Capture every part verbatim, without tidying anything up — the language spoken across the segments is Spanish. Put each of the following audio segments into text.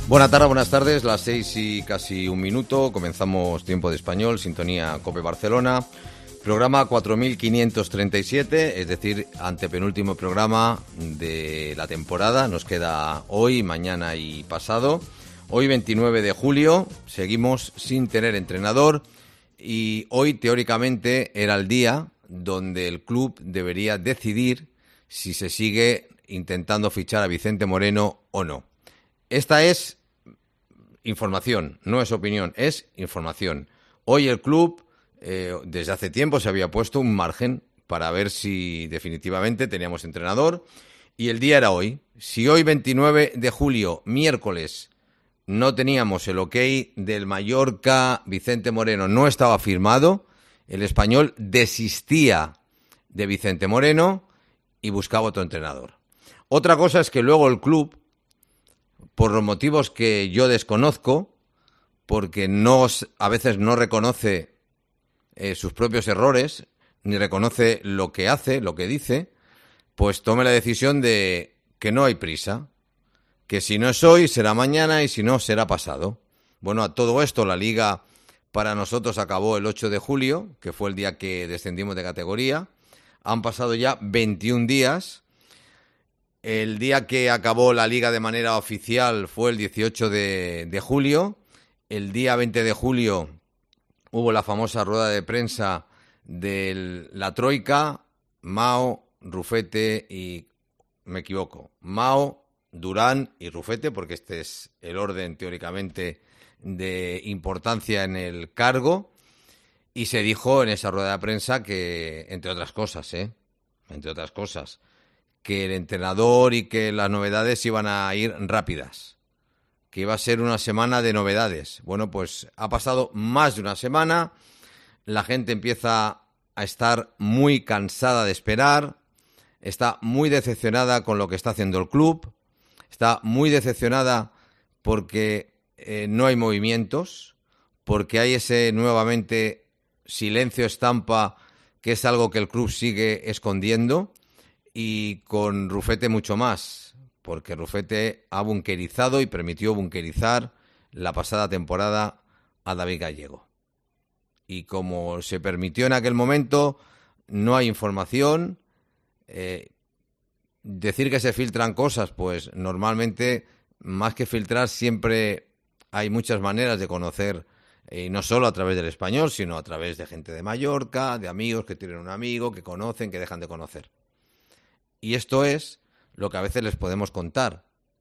Buenas tardes, buenas tardes, las seis y casi un minuto, comenzamos Tiempo de Español, sintonía COPE Barcelona, programa cuatro mil quinientos treinta y siete, es decir, antepenúltimo programa de la temporada, nos queda hoy, mañana y pasado. Hoy veintinueve de julio, seguimos sin tener entrenador y hoy teóricamente era el día donde el club debería decidir si se sigue intentando fichar a Vicente Moreno o no. Esta es información, no es opinión, es información. Hoy el club, eh, desde hace tiempo, se había puesto un margen para ver si definitivamente teníamos entrenador y el día era hoy. Si hoy, veintinueve de julio, miércoles, no teníamos el ok del Mallorca, Vicente Moreno no estaba firmado, el Español desistía de Vicente Moreno y buscaba otro entrenador. Otra cosa es que luego el club, por los motivos que yo desconozco, porque no, a veces no reconoce eh, sus propios errores, ni reconoce lo que hace, lo que dice, pues tome la decisión de que no hay prisa, que si no es hoy será mañana y si no será pasado. Bueno, a todo esto la Liga para nosotros acabó el ocho de julio, que fue el día que descendimos de categoría. Han pasado ya veintiún días. El día que acabó la Liga de manera oficial fue el dieciocho de julio. El día veinte de julio hubo la famosa rueda de prensa de la Troika, Mao, Rufete y... me equivoco, Mao, Durán y Rufete, porque este es el orden teóricamente de importancia en el cargo. Y se dijo en esa rueda de prensa que, entre otras cosas, ¿eh? entre otras cosas, que el entrenador y que las novedades iban a ir rápidas, que iba a ser una semana de novedades. Bueno, pues ha pasado más de una semana, la gente empieza a estar muy cansada de esperar, está muy decepcionada con lo que está haciendo el club, está muy decepcionada porque eh, no hay movimientos, porque hay ese nuevamente silencio estampa que es algo que el club sigue escondiendo. Y con Rufete mucho más, porque Rufete ha bunkerizado y permitió bunkerizar la pasada temporada a David Gallego. Y como se permitió en aquel momento, no hay información. Eh, decir que se filtran cosas, pues normalmente, más que filtrar, siempre hay muchas maneras de conocer, y eh, no solo a través del Español, sino a través de gente de Mallorca, de amigos que tienen un amigo, que conocen, que dejan de conocer. Y esto es lo que a veces les podemos contar.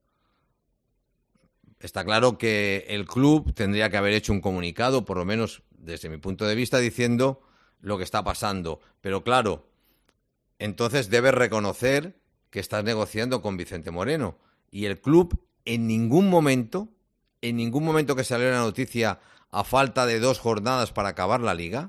Está claro que el club tendría que haber hecho un comunicado, por lo menos desde mi punto de vista, diciendo lo que está pasando. Pero claro, entonces debes reconocer que estás negociando con Vicente Moreno. Y el club en ningún momento, en ningún momento que salió la noticia a falta de dos jornadas para acabar la Liga,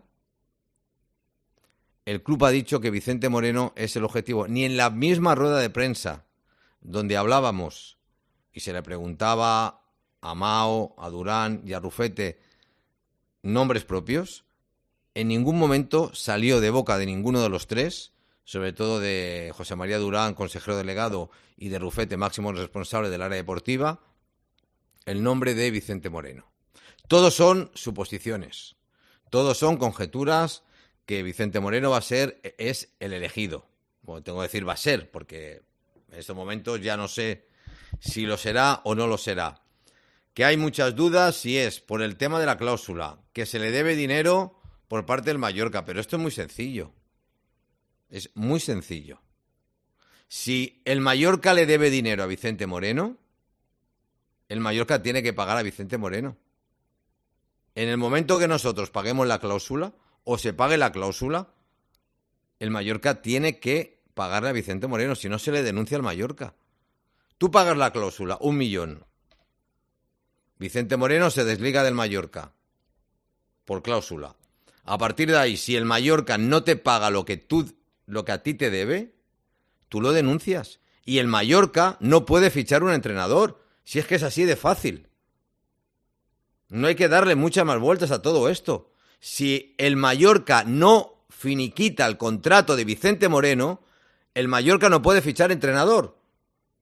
el club ha dicho que Vicente Moreno es el objetivo. Ni en la misma rueda de prensa donde hablábamos y se le preguntaba a Mao, a Durán y a Rufete nombres propios, en ningún momento salió de boca de ninguno de los tres, sobre todo de José María Durán, consejero delegado, y de Rufete, máximo responsable del área deportiva, el nombre de Vicente Moreno. Todos son suposiciones, todos son conjeturas que Vicente Moreno va a ser, es el elegido. Bueno, tengo que decir va a ser, porque en estos momentos ya no sé si lo será o no lo será. Que hay muchas dudas si es por el tema de la cláusula, que se le debe dinero por parte del Mallorca, pero esto es muy sencillo. Es muy sencillo. Si el Mallorca le debe dinero a Vicente Moreno, el Mallorca tiene que pagar a Vicente Moreno. En el momento que nosotros paguemos la cláusula, o se pague la cláusula, el Mallorca tiene que pagarle a Vicente Moreno, si no se le denuncia al Mallorca. Tú pagas la cláusula, un millón. Vicente Moreno se desliga del Mallorca por cláusula. A partir de ahí, si el Mallorca no te paga lo que tú, lo que a ti te debe, tú lo denuncias. Y el Mallorca no puede fichar un entrenador, si es que es así de fácil. No hay que darle muchas más vueltas a todo esto. Si el Mallorca no finiquita el contrato de Vicente Moreno, el Mallorca no puede fichar entrenador.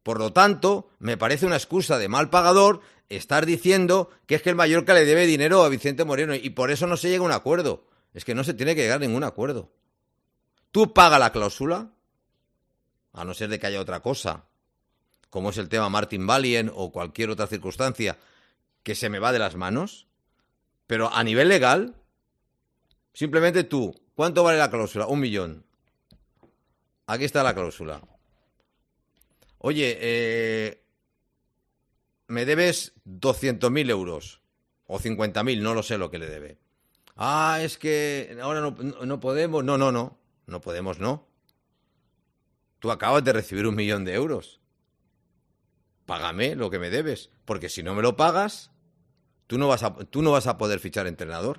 Por lo tanto, me parece una excusa de mal pagador estar diciendo que es que el Mallorca le debe dinero a Vicente Moreno y por eso no se llega a un acuerdo. Es que no se tiene que llegar a ningún acuerdo. Tú pagas la cláusula, a no ser de que haya otra cosa, como es el tema Martin Valien o cualquier otra circunstancia que se me va de las manos, pero a nivel legal, simplemente tú, ¿cuánto vale la cláusula? Un millón. Aquí está la cláusula. Oye, eh, me debes doscientos mil euros o cincuenta mil, no lo sé lo que le debe. Ah, es que ahora no, no, no podemos. No, no, no. No podemos, no. Tú acabas de recibir un millón de euros. Págame lo que me debes, porque si no me lo pagas, tú no vas a, tú no vas a poder fichar entrenador.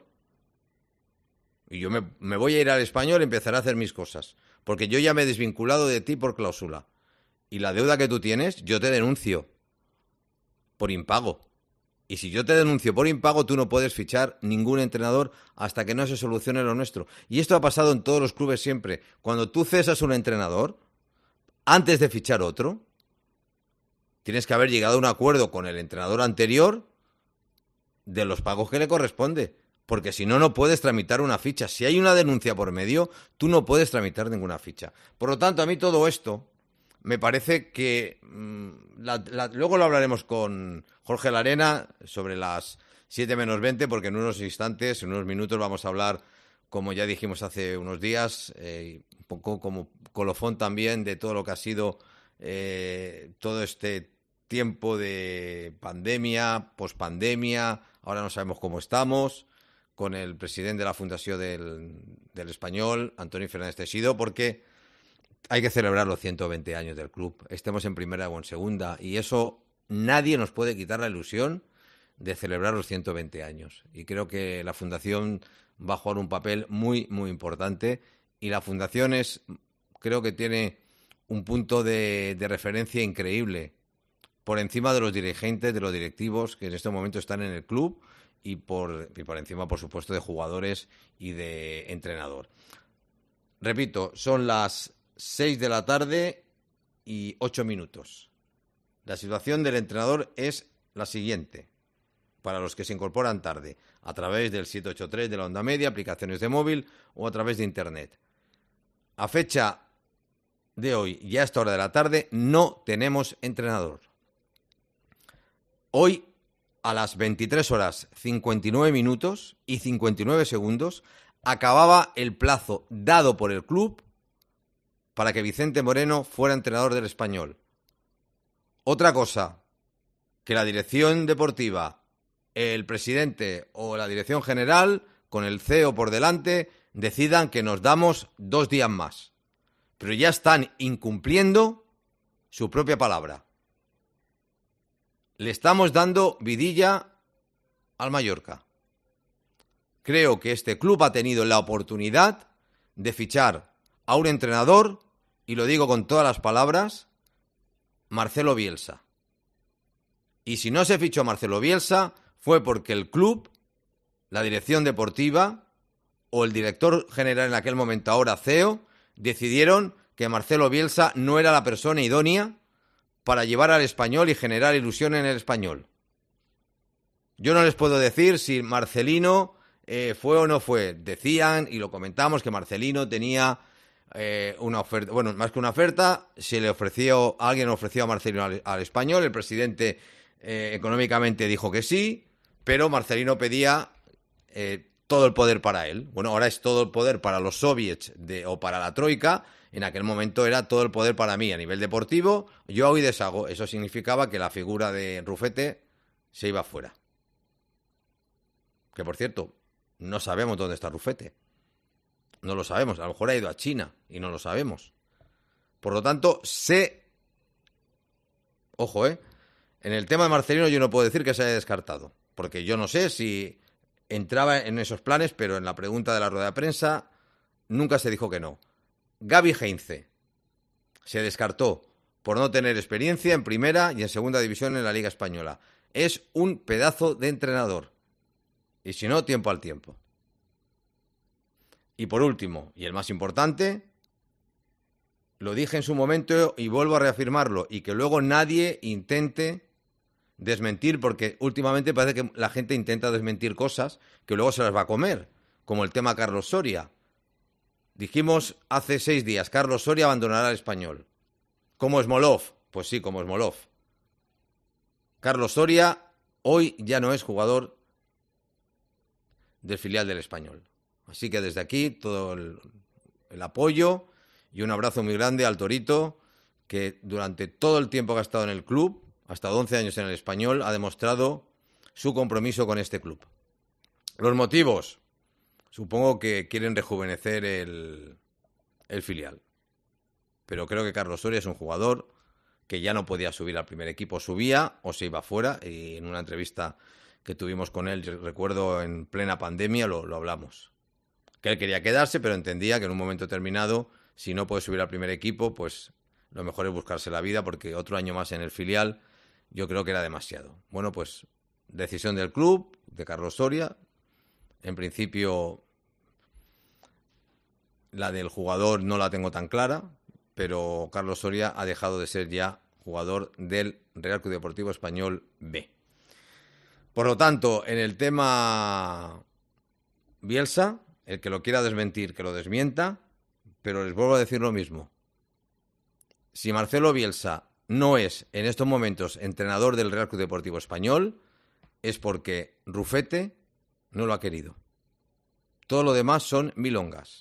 Y yo me, me voy a ir al Español y empezaré a hacer mis cosas, porque yo ya me he desvinculado de ti por cláusula. Y la deuda que tú tienes, yo te denuncio por impago. Y si yo te denuncio por impago, tú no puedes fichar ningún entrenador hasta que no se solucione lo nuestro. Y esto ha pasado en todos los clubes siempre. Cuando tú cesas un entrenador, antes de fichar otro, tienes que haber llegado a un acuerdo con el entrenador anterior de los pagos que le corresponde. Porque si no, no puedes tramitar una ficha. Si hay una denuncia por medio, tú no puedes tramitar ninguna ficha. Por lo tanto, a mí todo esto me parece que... Mmm, la, la, luego lo hablaremos con Jorge Larena sobre las siete menos veinte, porque en unos instantes, en unos minutos, vamos a hablar, como ya dijimos hace unos días, eh, un poco como colofón también de todo lo que ha sido eh, todo este tiempo de pandemia, pospandemia, ahora no sabemos cómo estamos, con el presidente de la Fundación del, del Español, Antonio Fernández Teixidó, porque hay que celebrar los ciento veinte años del club, estemos en primera o en segunda, y eso nadie nos puede quitar la ilusión de celebrar los ciento veinte años. Y creo que la Fundación va a jugar un papel muy, muy importante, y la Fundación es, creo que tiene un punto de, de referencia increíble, por encima de los dirigentes, de los directivos que en este momento están en el club, y por, y por encima, por supuesto, de jugadores y de entrenador. Repito, son las seis de la tarde y ocho minutos. La situación del entrenador es la siguiente, para los que se incorporan tarde, a través del siete ocho tres de la onda media, aplicaciones de móvil o a través de internet. A fecha de hoy y a esta hora de la tarde no tenemos entrenador. Hoy, a las veintitrés horas cincuenta y nueve minutos y cincuenta y nueve segundos, acababa el plazo dado por el club para que Vicente Moreno fuera entrenador del Español. Otra cosa, que la dirección deportiva, el presidente o la dirección general, con el C E O por delante, decidan que nos damos dos días más. Pero ya están incumpliendo su propia palabra. Le estamos dando vidilla al Mallorca. Creo que este club ha tenido la oportunidad de fichar a un entrenador, y lo digo con todas las palabras, Marcelo Bielsa. Y si no se fichó a Marcelo Bielsa, fue porque el club, la dirección deportiva o el director general en aquel momento, ahora C E O, decidieron que Marcelo Bielsa no era la persona idónea para llevar al Español y generar ilusión en el Español. Yo no les puedo decir si Marcelino eh, fue o no fue. Decían, y lo comentamos, que Marcelino tenía eh, una oferta, bueno, más que una oferta, se le ofreció, alguien le ofreció a Marcelino al, al Español, el presidente eh, económicamente dijo que sí, pero Marcelino pedía eh, todo el poder para él. Bueno, ahora es todo el poder para los soviets de, o para la troika. En aquel momento era todo el poder para mí a nivel deportivo. Yo hoy deshago. Eso significaba que la figura de Rufete se iba fuera. Que, por cierto, no sabemos dónde está Rufete. No lo sabemos. A lo mejor ha ido a China y no lo sabemos. Por lo tanto, sé... Ojo, ¿eh? En el tema de Marcelino yo no puedo decir que se haya descartado. Porque yo no sé si entraba en esos planes, pero en la pregunta de la rueda de prensa nunca se dijo que no. Gaby Heinze se descartó por no tener experiencia en primera y en segunda división en la Liga Española. Es un pedazo de entrenador. Y si no, tiempo al tiempo. Y por último, y el más importante, lo dije en su momento y vuelvo a reafirmarlo, y que luego nadie intente desmentir, porque últimamente parece que la gente intenta desmentir cosas que luego se las va a comer, como el tema Carlos Soria. Dijimos hace seis días, Carlos Soria abandonará el Español. ¿Como Smolov? Pues sí, como Smolov. Carlos Soria hoy ya no es jugador del filial del Español. Así que desde aquí todo el, el apoyo y un abrazo muy grande al Torito, que durante todo el tiempo que ha estado en el club, hasta once años en el Español, ha demostrado su compromiso con este club. Los motivos, supongo que quieren rejuvenecer el, el filial. Pero creo que Carlos Soria es un jugador que ya no podía subir al primer equipo, subía o se iba fuera, y en una entrevista que tuvimos con él, yo recuerdo en plena pandemia, lo, lo hablamos. Que él quería quedarse, pero entendía que en un momento determinado, si no puede subir al primer equipo, pues lo mejor es buscarse la vida, porque otro año más en el filial yo creo que era demasiado. Bueno, pues decisión del club, de Carlos Soria. En principio, la del jugador no la tengo tan clara, pero Carlos Soria ha dejado de ser ya jugador del Real Club Deportivo Español B. Por lo tanto, en el tema Bielsa, el que lo quiera desmentir, que lo desmienta, pero les vuelvo a decir lo mismo. Si Marcelo Bielsa no es en estos momentos entrenador del Real Club Deportivo Español, es porque Rufete no lo ha querido. Todo lo demás son milongas.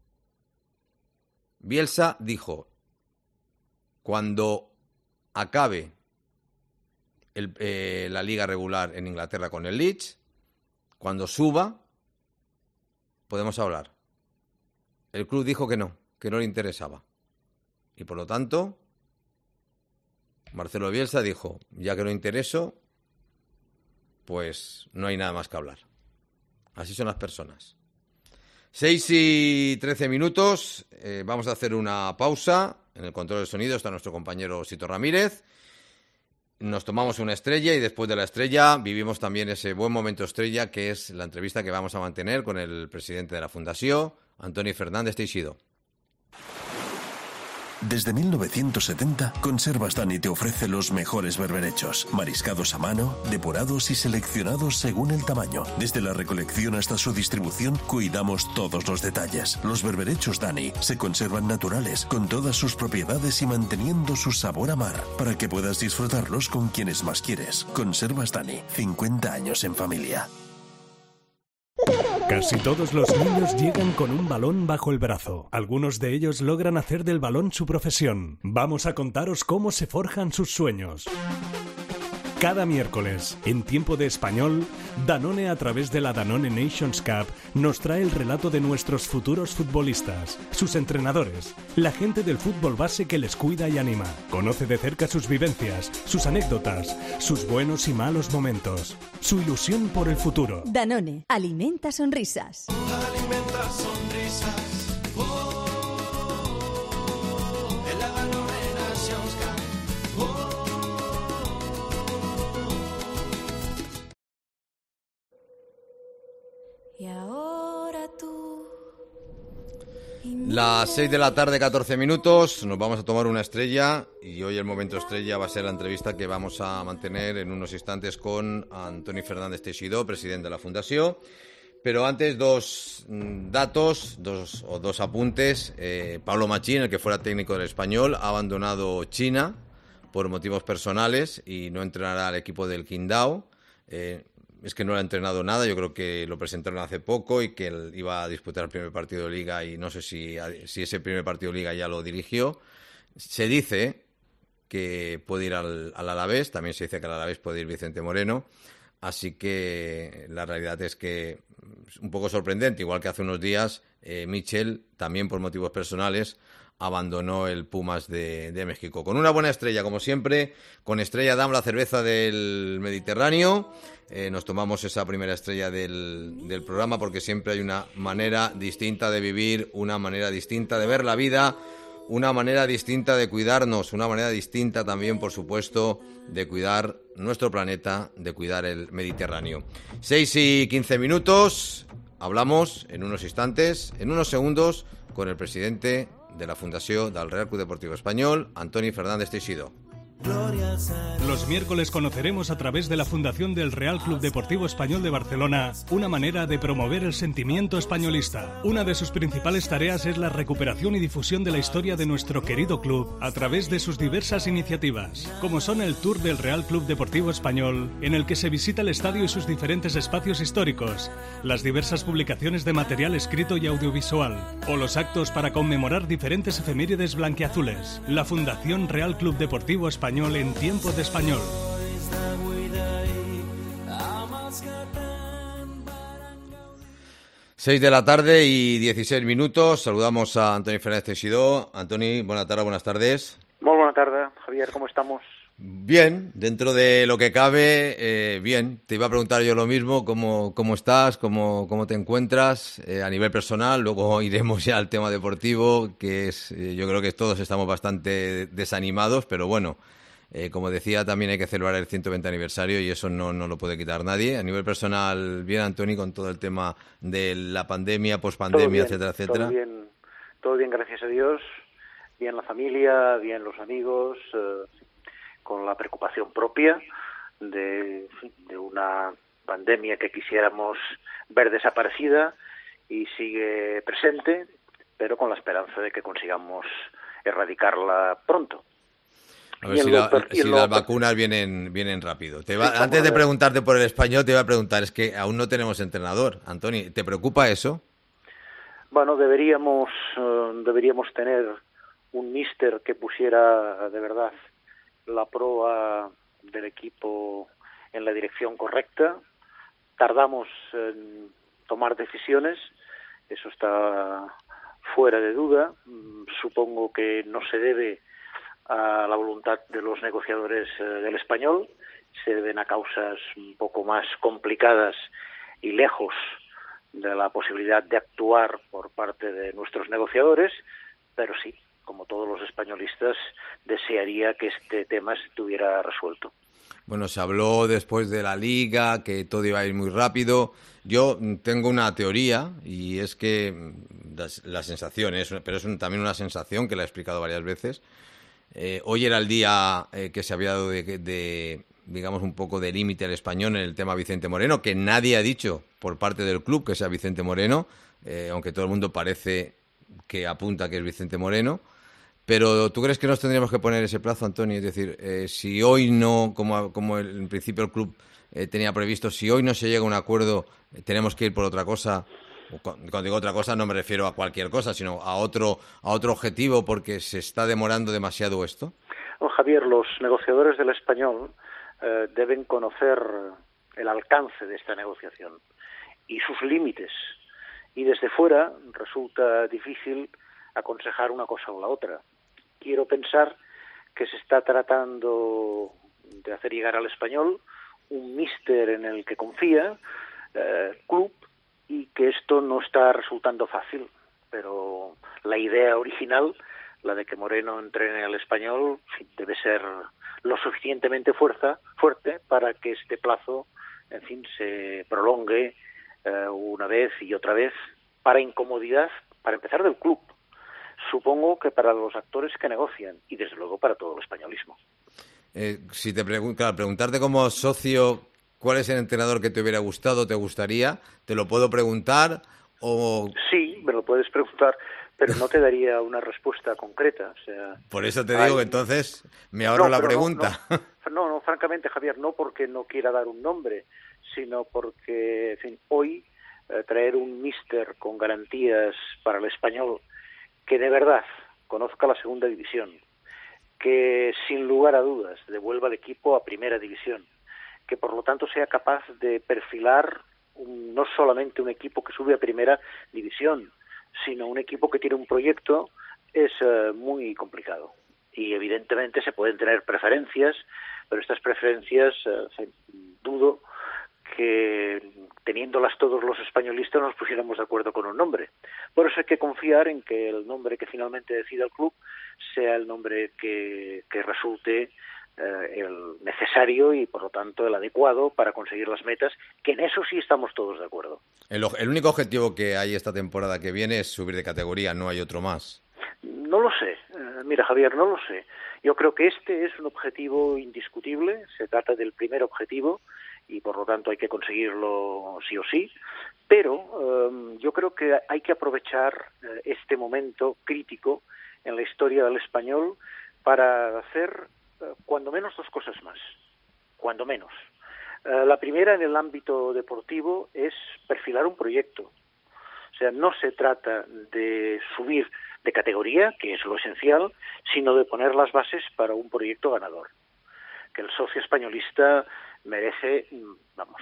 Bielsa dijo, cuando acabe el, eh, la liga regular en Inglaterra con el Leeds, cuando suba, podemos hablar. El club dijo que no, que no le interesaba. Y por lo tanto, Marcelo Bielsa dijo, ya que no intereso, pues no hay nada más que hablar. Así son las personas. seis y trece minutos, eh, vamos a hacer una pausa. En el control del sonido está nuestro compañero Sito Ramírez. Nos tomamos una estrella y después de la estrella vivimos también ese buen momento estrella, que es la entrevista que vamos a mantener con el presidente de la Fundación, Antoni Fernández Teixido. Desde mil novecientos setenta, Conservas Dani te ofrece los mejores berberechos, mariscados a mano, depurados y seleccionados según el tamaño. Desde la recolección hasta su distribución, cuidamos todos los detalles. Los berberechos Dani se conservan naturales, con todas sus propiedades y manteniendo su sabor a mar, para que puedas disfrutarlos con quienes más quieres. Conservas Dani, cincuenta años en familia. Casi todos los niños llegan con un balón bajo el brazo. Algunos de ellos logran hacer del balón su profesión. Vamos a contaros cómo se forjan sus sueños. Cada miércoles, en Tiempo de Español, Danone, a través de la Danone Nations Cup, nos trae el relato de nuestros futuros futbolistas, sus entrenadores, la gente del fútbol base que les cuida y anima. Conoce de cerca sus vivencias, sus anécdotas, sus buenos y malos momentos, su ilusión por el futuro. Danone, alimenta sonrisas. Alimenta sonrisas. Y ahora tú. Las seis de la tarde, catorce minutos, nos vamos a tomar una estrella y hoy el momento estrella va a ser la entrevista que vamos a mantener en unos instantes con Antoni Fernández Teixido, presidente de la Fundación. Pero antes, dos datos, dos o dos apuntes. Eh, Pablo Machín, el que fuera técnico del Español, ha abandonado China por motivos personales y no entrenará al equipo del Qingdao. Eh, Es que no le ha entrenado nada, yo creo que lo presentaron hace poco y que él iba a disputar el primer partido de Liga y no sé si, si ese primer partido de Liga ya lo dirigió. Se dice que puede ir al, al Alavés, también se dice que al Alavés puede ir Vicente Moreno, así que la realidad es que es un poco sorprendente, igual que hace unos días eh, Michel, también por motivos personales, abandonó el Pumas de, de México. Con una buena estrella, como siempre, con Estrella Damm, la cerveza del Mediterráneo. Eh, nos tomamos esa primera estrella del, del programa porque siempre hay una manera distinta de vivir, una manera distinta de ver la vida, una manera distinta de cuidarnos, una manera distinta también, por supuesto, de cuidar nuestro planeta, de cuidar el Mediterráneo. seis y quince minutos, hablamos en unos instantes, en unos segundos, con el presidente de la Fundació del Real Club Deportivo Espanyol, Antoni Fernández Teixidó. Los miércoles conoceremos a través de la Fundación del Real Club Deportivo Español de Barcelona una manera de promover el sentimiento españolista. Una de sus principales tareas es la recuperación y difusión de la historia de nuestro querido club a través de sus diversas iniciativas, como son el Tour del Real Club Deportivo Español, en el que se visita el estadio y sus diferentes espacios históricos, las diversas publicaciones de material escrito y audiovisual, o los actos para conmemorar diferentes efemérides blanquiazules. La Fundación Real Club Deportivo Español en tiempo de español. seis de la tarde y dieciséis minutos. Saludamos a Antoni Fernández Teixidó. Antoni, buena tarde, buenas tardes. Muy buena tarde, Javier, ¿cómo estamos? Bien, dentro de lo que cabe, eh, bien. Te iba a preguntar yo lo mismo, cómo, cómo estás, cómo, cómo te encuentras eh, a nivel personal. Luego iremos ya al tema deportivo, que es, eh, yo creo que todos estamos bastante desanimados, pero bueno, eh, como decía, también hay que celebrar el ciento veinte aniversario y eso no, no lo puede quitar nadie. A nivel personal, bien, Antoni, con todo el tema de la pandemia, pospandemia, etcétera, etcétera. Todo bien, todo bien, gracias a Dios. Bien la familia, bien los amigos, eh, con la preocupación propia de, de una pandemia que quisiéramos ver desaparecida y sigue presente, pero con la esperanza de que consigamos erradicarla pronto. A ver si, la, si las vacunas vienen vienen rápido. Te va, sí, antes de preguntarte por el español, te iba a preguntar, es que aún no tenemos entrenador. Antoni, ¿te preocupa eso? Bueno, deberíamos uh, deberíamos tener un míster que pusiera de verdad la proa del equipo en la dirección correcta. Tardamos en tomar decisiones, eso está fuera de duda. Supongo que no se debe a la voluntad de los negociadores eh, del Español, se deben a causas un poco más complicadas y lejos de la posibilidad de actuar por parte de nuestros negociadores, pero sí, como todos los españolistas, desearía que este tema estuviera resuelto. Bueno, se habló después de la Liga, que todo iba a ir muy rápido. Yo tengo una teoría, y es que la, la sensación, es, pero es un, también una sensación que la he explicado varias veces. Eh, hoy era el día eh, que se había dado de, de, digamos, un poco de límite al Español en el tema Vicente Moreno, que nadie ha dicho por parte del club que sea Vicente Moreno, eh, aunque todo el mundo parece que apunta que es Vicente Moreno. Pero ¿tú crees que nos tendríamos que poner ese plazo, Antoni? Es decir, eh, si hoy no, como, como el, en principio el club eh, tenía previsto, si hoy no se llega a un acuerdo, eh, tenemos que ir por otra cosa. Cuando digo otra cosa no me refiero a cualquier cosa, sino a otro a otro objetivo, porque se está demorando demasiado esto. Bueno, Javier, los negociadores del Español eh, deben conocer el alcance de esta negociación y sus límites. Y desde fuera resulta difícil aconsejar una cosa o la otra. Quiero pensar que se está tratando de hacer llegar al Español un míster en el que confía, eh, club, y que esto no está resultando fácil, pero la idea original, la de que Moreno entrene al Español, debe ser lo suficientemente fuerza, fuerte para que este plazo, en fin, se prolongue eh, una vez y otra vez, para incomodidad, para empezar, del club. Supongo que para los actores que negocian y, desde luego, para todo el españolismo. Eh, si te pregun- claro, preguntarte como socio, ¿cuál es el entrenador que te hubiera gustado, te gustaría? ¿Te lo puedo preguntar? O... Sí, me lo puedes preguntar, pero no te daría una respuesta concreta. O sea, por eso te digo hay... que entonces me ahorro no, la pregunta. No no, no, no, francamente, Javier, no porque no quiera dar un nombre, sino porque, en fin, hoy eh, traer un míster con garantías para el Español que de verdad conozca la segunda división, que sin lugar a dudas devuelva al equipo a primera división, que por lo tanto sea capaz de perfilar un, no solamente un equipo que sube a primera división, sino un equipo que tiene un proyecto, es uh, muy complicado. Y evidentemente se pueden tener preferencias, pero estas preferencias uh, dudo que teniéndolas todos los españolistas nos pusiéramos de acuerdo con un nombre. Por eso hay que confiar en que el nombre que finalmente decida el club sea el nombre que, que resulte eh, el necesario y, por lo tanto, el adecuado para conseguir las metas, que en eso sí estamos todos de acuerdo. El, el único objetivo que hay esta temporada que viene es subir de categoría, no hay otro más. No lo sé. Eh, mira, Javier, no lo sé. Yo creo que este es un objetivo indiscutible. Se trata del primer objetivo y, por lo tanto, hay que conseguirlo sí o sí. Pero eh, yo creo que hay que aprovechar eh, este momento crítico en la historia del español para hacer, eh, cuando menos, dos cosas más. Cuando menos. Eh, la primera, en el ámbito deportivo, es perfilar un proyecto. O sea, no se trata de subir de categoría, que es lo esencial, sino de poner las bases para un proyecto ganador. Que el socio españolista merece, vamos,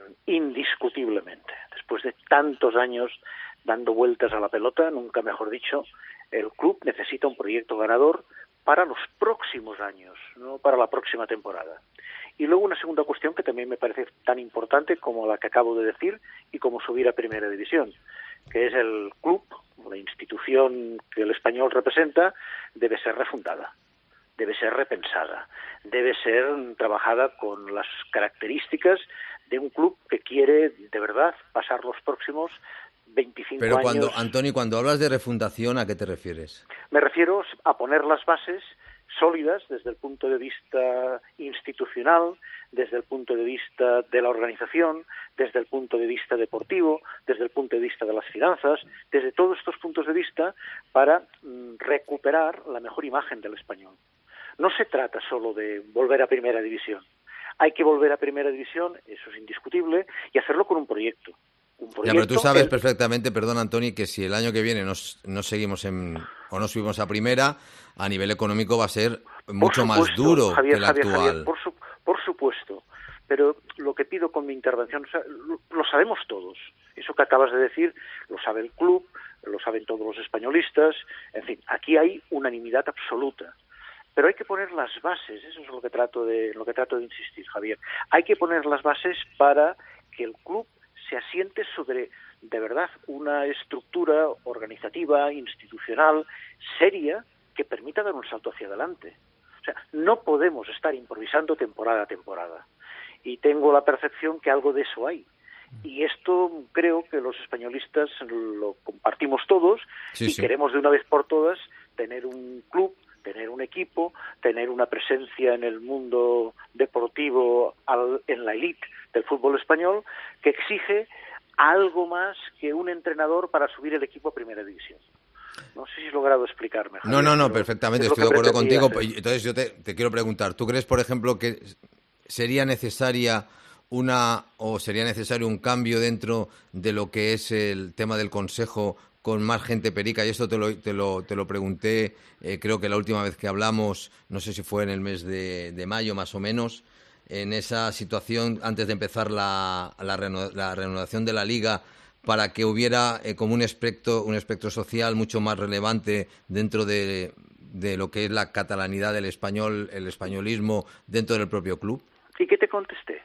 indiscutiblemente. Después de tantos años dando vueltas a la pelota, nunca mejor dicho, el club necesita un proyecto ganador para los próximos años, no para la próxima temporada. Y luego una segunda cuestión que también me parece tan importante como la que acabo de decir y como subir a Primera División, que es el club, la institución que el Español representa, debe ser refundada, debe ser repensada, debe ser trabajada con las características de un club que quiere de verdad pasar los próximos veinticinco Pero cuando, años. Antoni, cuando hablas de refundación, ¿a qué te refieres? Me refiero a poner las bases sólidas desde el punto de vista institucional, desde el punto de vista de la organización, desde el punto de vista deportivo, desde el punto de vista de las finanzas, desde todos estos puntos de vista para mm, recuperar la mejor imagen del español. No se trata solo de volver a Primera División. Hay que volver a Primera División, eso es indiscutible, y hacerlo con un proyecto. Un proyecto Ya, pero tú sabes el... perfectamente, perdón, Antoni, que si el año que viene nos, no seguimos en, o no subimos a primera, a nivel económico va a ser mucho supuesto, más duro Javier, que el Javier, actual. Javier, por, su, por supuesto. Pero lo que pido con mi intervención, o sea, lo, lo sabemos todos. Eso que acabas de decir lo sabe el club, lo saben todos los españolistas. En fin, aquí hay unanimidad absoluta. Pero hay que poner las bases, eso es lo que trato de, lo que trato de insistir, Javier. Hay que poner las bases para que el club se asiente sobre, de verdad, una estructura organizativa, institucional, seria, que permita dar un salto hacia adelante. O sea, no podemos estar improvisando temporada a temporada. Y tengo la percepción que algo de eso hay. Y esto creo que los españolistas lo compartimos todos Sí, y sí. queremos de una vez por todas tener un club, tener un equipo, tener una presencia en el mundo deportivo, al, en la élite del fútbol español, que exige algo más que un entrenador para subir el equipo a Primera División. No sé si he logrado explicarme, Javier, No, no, no, pero perfectamente, es lo estoy de que acuerdo pretendía contigo. hacer. Entonces yo te, te quiero preguntar, ¿tú crees, por ejemplo, que sería necesaria una o sería necesario un cambio dentro de lo que es el tema del Consejo con más gente perica? Y esto te lo, te lo, te lo pregunté, eh, creo que la última vez que hablamos, no sé si fue en el mes de, de mayo más o menos, en esa situación antes de empezar la, la, reanu- la reanudación de la Liga, para que hubiera eh, como un espectro, un espectro social mucho más relevante dentro de, de lo que es la catalanidad del español, el españolismo dentro del propio club. ¿Y qué te contesté?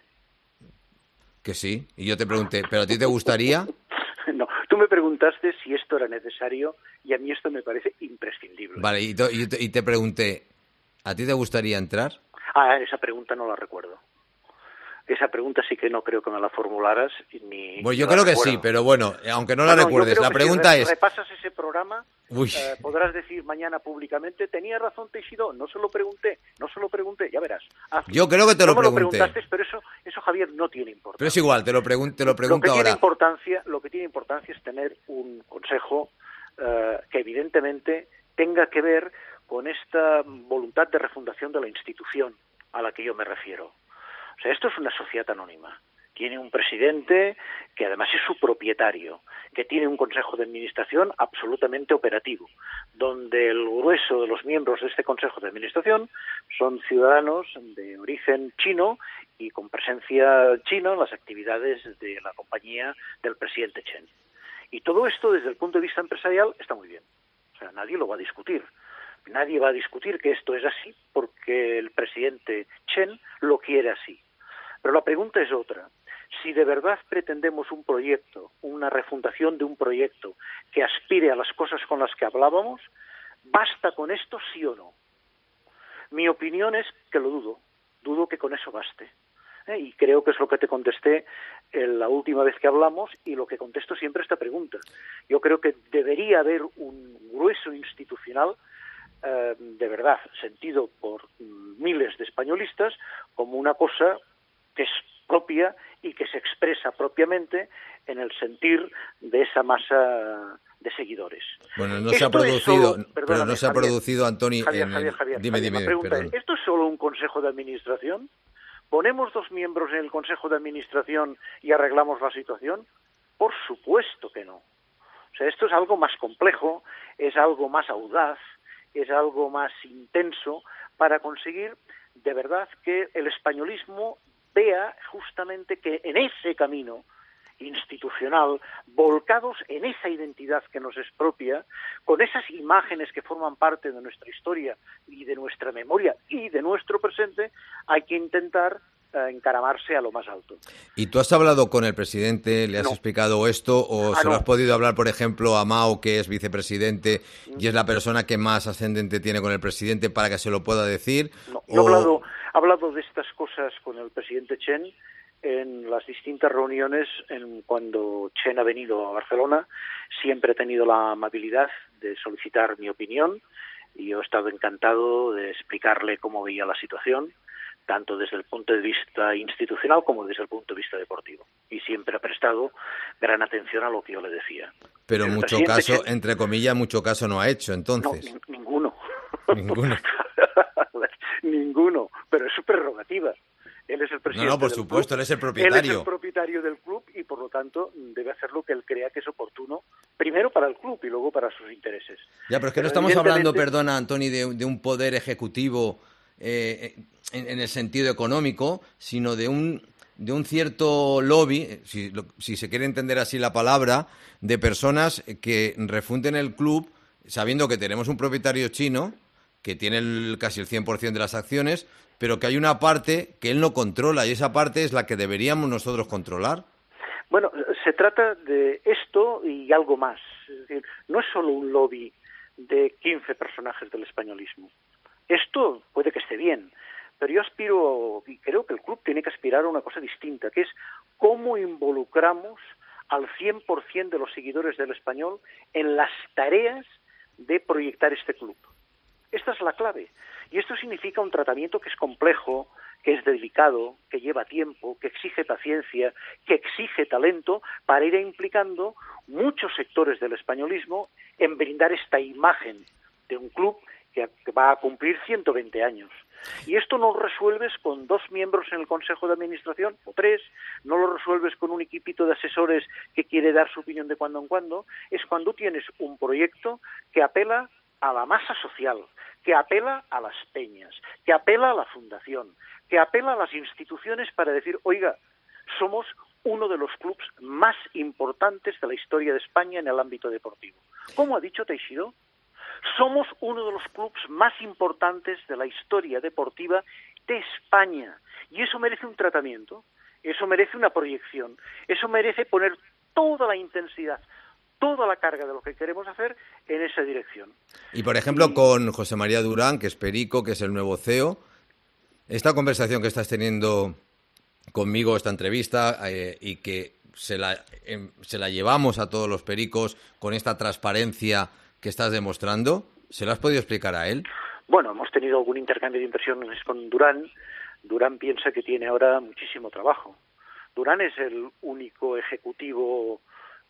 Que sí. Y yo te pregunté, ¿pero a ti te gustaría? No, tú me preguntaste si esto era necesario y a mí esto me parece imprescindible. Vale, y, to- y te, y te pregunté, ¿a ti te gustaría entrar? Ah, esa pregunta no la recuerdo. Esa pregunta sí que no creo que me la formularas ni. Pues yo ni la creo que recuerdo. sí, pero bueno, aunque no la Bueno, yo recuerdes, creo la que pregunta si re- es... repasas ese programa, Uy. eh, podrás decir mañana públicamente, tenía razón Teixidó, no se lo pregunté, no se lo pregunté, ya verás. Hazlo. Yo creo que te no lo me pregunté. lo preguntaste, pero eso, eso Javier, no tiene importancia. Pero es igual, te lo, pregun- te lo pregunto lo que tiene ahora. importancia, lo que tiene importancia es tener un consejo eh, que evidentemente tenga que ver con esta voluntad de refundación de la institución a la que yo me refiero. O sea, esto es una sociedad anónima. Tiene un presidente que además es su propietario, que tiene un consejo de administración absolutamente operativo, donde el grueso de los miembros de este consejo de administración son ciudadanos de origen chino y con presencia china en las actividades de la compañía del presidente Chen. Y todo esto desde el punto de vista empresarial está muy bien. O sea, nadie lo va a discutir. Nadie va a discutir que esto es así porque el presidente Chen lo quiere así. Pero la pregunta es otra. Si de verdad pretendemos un proyecto, una refundación de un proyecto que aspire a las cosas con las que hablábamos, ¿basta con esto sí o no? Mi opinión es que lo dudo. Dudo que con eso baste. ¿Eh? Y creo que es lo que te contesté la última vez que hablamos y lo que contesto siempre esta pregunta. Yo creo que debería haber un grueso institucional eh, de verdad sentido por miles de españolistas como una cosa que es propia y que se expresa propiamente en el sentir de esa masa de seguidores. Bueno, no se ha producido, solo, pero no se ha Javier, producido, Antoni. Javier, en Javier, el... Javier, Dime, Javier, dime, la pregunta perdón. es, ¿esto es solo un consejo de administración? ¿Ponemos dos miembros en el consejo de administración y arreglamos la situación? Por supuesto que no. O sea, esto es algo más complejo, es algo más audaz, es algo más intenso para conseguir de verdad que el españolismo vea justamente que en ese camino institucional, volcados en esa identidad que nos es propia, con esas imágenes que forman parte de nuestra historia y de nuestra memoria y de nuestro presente, hay que intentar eh, encaramarse a lo más alto. ¿Y tú has hablado con el presidente, le has No. explicado esto, o Ah, se lo no. has podido hablar, por ejemplo, a Mao, que es vicepresidente y es la persona que más ascendente tiene con el presidente, para que se lo pueda decir? No, o... yo he hablado, he hablado de estas cosas con el presidente Chen en las distintas reuniones en cuando Chen ha venido a Barcelona. Siempre he tenido la amabilidad de solicitar mi opinión y yo he estado encantado de explicarle cómo veía la situación, tanto desde el punto de vista institucional como desde el punto de vista deportivo. Y siempre ha prestado gran atención a lo que yo le decía. Pero en El mucho presidente caso, Chen- entre comillas, mucho caso no ha hecho, No, entonces. nin- ninguno. Ninguno. Ninguno, pero es su prerrogativa. Él es el presidente No, no, por del supuesto, club. él es el Él propietario. es el propietario del club y, por lo tanto, debe hacer lo que él crea que es oportuno, primero para el club y luego para sus intereses. Ya, pero es que no Pero estamos hablando, evidentemente- perdona, Antoni, de, de un poder ejecutivo eh, en, en el sentido económico, sino de un de un cierto lobby, eh, si, lo- si se quiere entender así la palabra, de personas que refunden el club sabiendo que tenemos un propietario chino que tiene el, casi el cien por ciento de las acciones, pero que hay una parte que él no controla y esa parte es la que deberíamos nosotros controlar. Bueno, se trata de esto y algo más. Es decir, no es solo un lobby de quince personajes del españolismo. Esto puede que esté bien, pero yo aspiro, y creo que el club tiene que aspirar a una cosa distinta, que es cómo involucramos al cien por ciento de los seguidores del Español en las tareas de proyectar este club. Esta es la clave. Y esto significa un tratamiento que es complejo, que es delicado, que lleva tiempo, que exige paciencia, que exige talento para ir implicando muchos sectores del españolismo en brindar esta imagen de un club que va a cumplir ciento veinte años. Y esto no lo resuelves con dos miembros en el Consejo de Administración, o tres, no lo resuelves con un equipito de asesores que quiere dar su opinión de cuando en cuando, es cuando tienes un proyecto que apela a la masa social, que apela a las peñas, que apela a la fundación, que apela a las instituciones para decir, oiga, somos uno de los clubes más importantes de la historia de España en el ámbito deportivo. ¿Cómo ha dicho Teixidó? Somos uno de los clubes más importantes de la historia deportiva de España. Y eso merece un tratamiento, eso merece una proyección, eso merece poner toda la intensidad, toda la carga de lo que queremos hacer en esa dirección. Y, por ejemplo, Y- con José María Durán, que es Perico, que es el nuevo C E O, esta conversación que estás teniendo conmigo, esta entrevista, eh, y que se la, em, se la llevamos a todos los pericos con esta transparencia que estás demostrando, ¿se lo has podido explicar a él? Bueno, hemos tenido algún intercambio de impresiones con Durán. Durán piensa que tiene ahora muchísimo trabajo. Durán es el único ejecutivo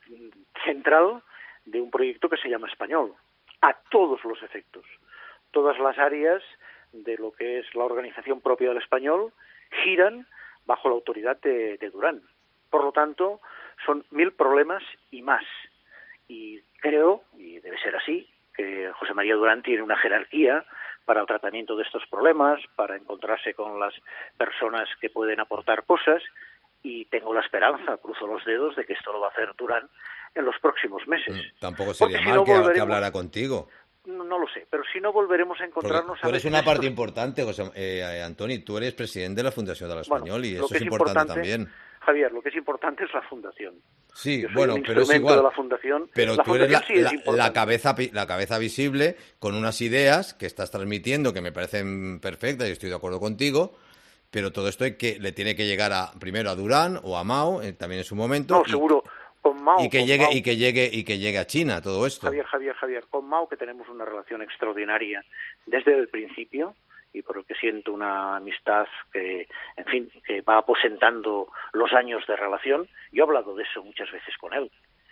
central de un proyecto que se llama Español, a todos los efectos. Todas las áreas de lo que es la organización propia del Español giran bajo la autoridad de, de Durán. Por lo tanto, son mil problemas y más. Y creo, y debe ser así, que José María Durán tiene una jerarquía para el tratamiento de estos problemas, para encontrarse con las personas que pueden aportar cosas, y tengo la esperanza, cruzo los dedos, de que esto lo va a hacer Durán en los próximos meses. Mm, Tampoco Porque sería si mal no que, que volveremos- hablara contigo. No, no lo sé, pero si no volveremos a Porque encontrarnos... tú a eres veces una parte estos- importante, José, eh, Antoni, tú eres presidente de la Fundación del Bueno, Español y lo eso que es importante, también. Javier, lo que es importante es la fundación. Sí, Yo soy bueno, un pero es instrumento igual. de la fundación. Pero La tú eres la, fundación sí es la- importante. la cabeza pi- la cabeza visible con unas ideas que estás transmitiendo que me parecen perfectas y estoy de acuerdo contigo, pero todo esto hay que, le tiene que llegar a, primero a Durán o a Mao, eh, también en su momento. No, y, seguro, con Mao. Y que con llegue, Mao, y que llegue, y que llegue a China todo esto. Javier, Javier, Javier, con Mao que tenemos una relación extraordinaria desde el principio, y por lo que siento una amistad que, en fin, que va aposentando los años de relación. Yo he hablado de eso muchas veces con él.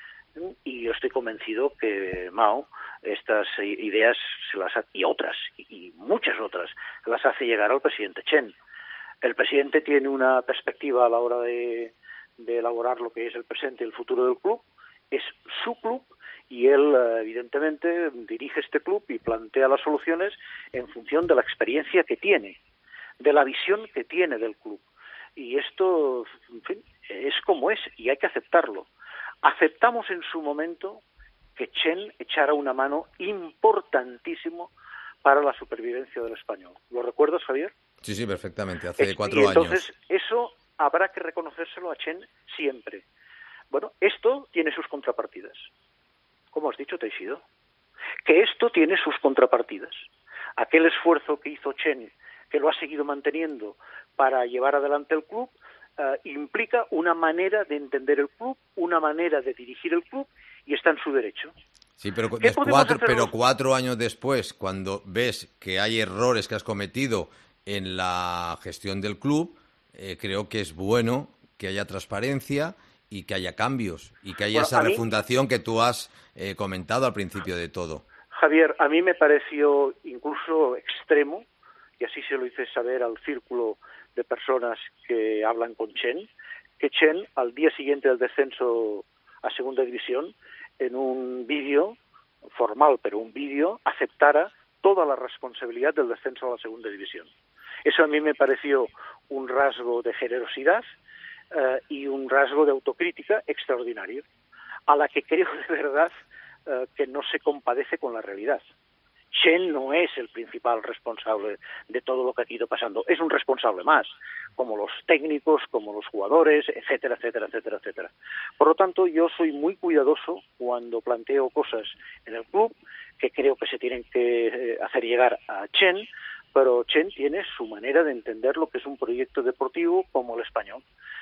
Y yo estoy convencido que Mao estas ideas se las ha, y otras, y muchas otras, las hace llegar al presidente Chen. El presidente tiene una perspectiva a la hora de, de elaborar lo que es el presente y el futuro del club. Es su club y él, evidentemente, dirige este club y plantea las soluciones en función de la experiencia que tiene, de la visión que tiene del club. Y esto, en fin, es como es y hay que aceptarlo. Aceptamos en su momento que Chen echara una mano importantísimo para la supervivencia del Español. ¿Lo recuerdas, Javier? Sí, sí, perfectamente, hace cuatro y entonces, años. Eso habrá que reconocérselo a Chen siempre. Bueno, esto tiene sus contrapartidas. ¿Cómo has dicho, Teixido? Que esto tiene sus contrapartidas. Aquel esfuerzo que hizo Chen, que lo ha seguido manteniendo para llevar adelante el club, Uh, implica una manera de entender el club, una manera de dirigir el club, y está en su derecho. Sí, pero, cuatro, pero cuatro años después, cuando ves que hay errores que has cometido en la gestión del club, eh, creo que es bueno que haya transparencia y que haya cambios, y que haya bueno, esa refundación mí, que tú has eh, comentado al principio de todo. Javier, a mí me pareció incluso extremo, y así se lo hice saber al círculo de personas que hablan con Chen, que Chen, al día siguiente del descenso a Segunda División, en un vídeo, formal, pero un vídeo, aceptara toda la responsabilidad del descenso a la Segunda División. Eso a mí me pareció un rasgo de generosidad eh, y un rasgo de autocrítica extraordinario, a la que creo de verdad eh, que no se compadece con la realidad. Chen no es el principal responsable de todo lo que ha ido pasando, es un responsable más, como los técnicos, como los jugadores, etcétera, etcétera, etcétera, etcétera. Por lo tanto, yo soy muy cuidadoso cuando planteo cosas en el club que creo que se tienen que hacer llegar a Chen, pero Chen tiene su manera de entender lo que es un proyecto deportivo como el Español.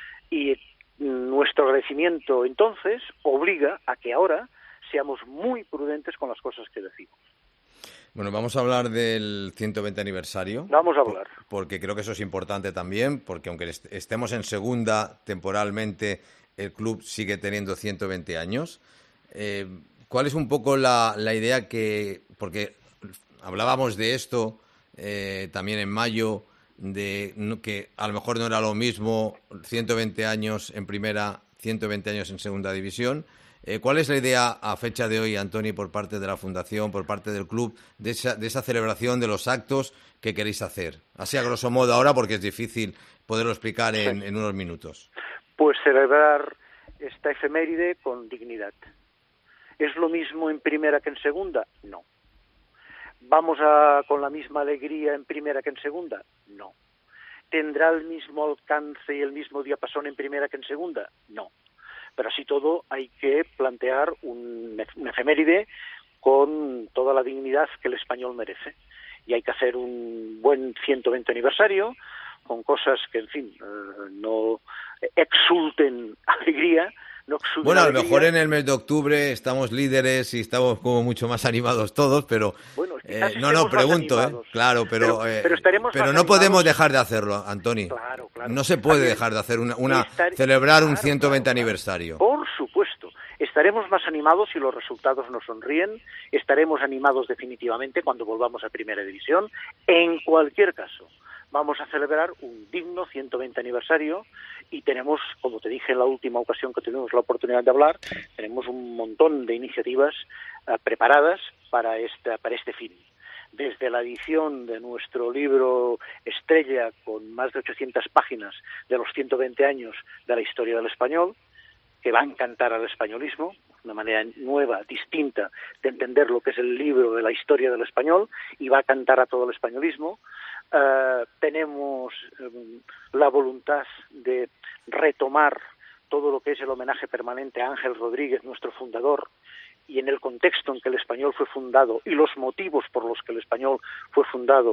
Y nuestro agradecimiento, entonces, obliga a que ahora seamos muy prudentes con las cosas que decimos. Bueno, vamos a hablar del ciento veinte aniversario. Vamos a hablar. Porque creo que eso es importante también, porque aunque estemos en segunda temporalmente, el club sigue teniendo ciento veinte años. Eh, ¿Cuál es un poco la, la idea que...? Porque hablábamos de esto eh, también en mayo, de que a lo mejor no era lo mismo ciento veinte años en primera, ciento veinte años en segunda división. Eh, ¿Cuál es la idea a fecha de hoy, Antoni, por parte de la Fundación, por parte del club, de esa, de esa celebración, de los actos que queréis hacer? Así a grosso modo ahora, porque es difícil poderlo explicar en, en unos minutos. Pues celebrar esta efeméride con dignidad. ¿Es lo mismo en primera que en segunda? No. ¿Vamos a con la misma alegría en primera que en segunda? No. ¿Tendrá el mismo alcance y el mismo diapasón en primera que en segunda? No. Pero así todo hay que plantear un, una efeméride con toda la dignidad que el Español merece. Y hay que hacer un buen ciento veinte aniversario con cosas que, en fin, eh, no exulten alegría. No exulten bueno, a lo alegría. mejor en el mes de octubre estamos líderes y estamos como mucho más animados todos, pero... Bueno, eh, no, no, pregunto, ¿eh? Claro, pero, pero, pero, estaremos pero no animados. Podemos dejar de hacerlo, Antoni. Claro, claro. No se puede dejar de hacer una... una Estar... celebrar un claro, ciento veinte claro, aniversario. Claro. Por supuesto. Estaremos más animados si los resultados nos sonríen. Estaremos animados definitivamente cuando volvamos a Primera División. En cualquier caso, vamos a celebrar un digno ciento veinte aniversario y tenemos, como te dije en la última ocasión que tuvimos la oportunidad de hablar, tenemos un montón de iniciativas uh, preparadas para, esta, para este fin. Desde la edición de nuestro libro estrella con más de ochocientas páginas de los ciento veinte años de la historia del español, que va a encantar al españolismo, una manera nueva, distinta de entender lo que es el libro de la historia del español, y va a cantar a todo el españolismo. Uh, tenemos um, la voluntad de retomar todo lo que es el homenaje permanente a Ángel Rodríguez, nuestro fundador, y en el contexto en que el Español fue fundado y los motivos por los que el Español fue fundado,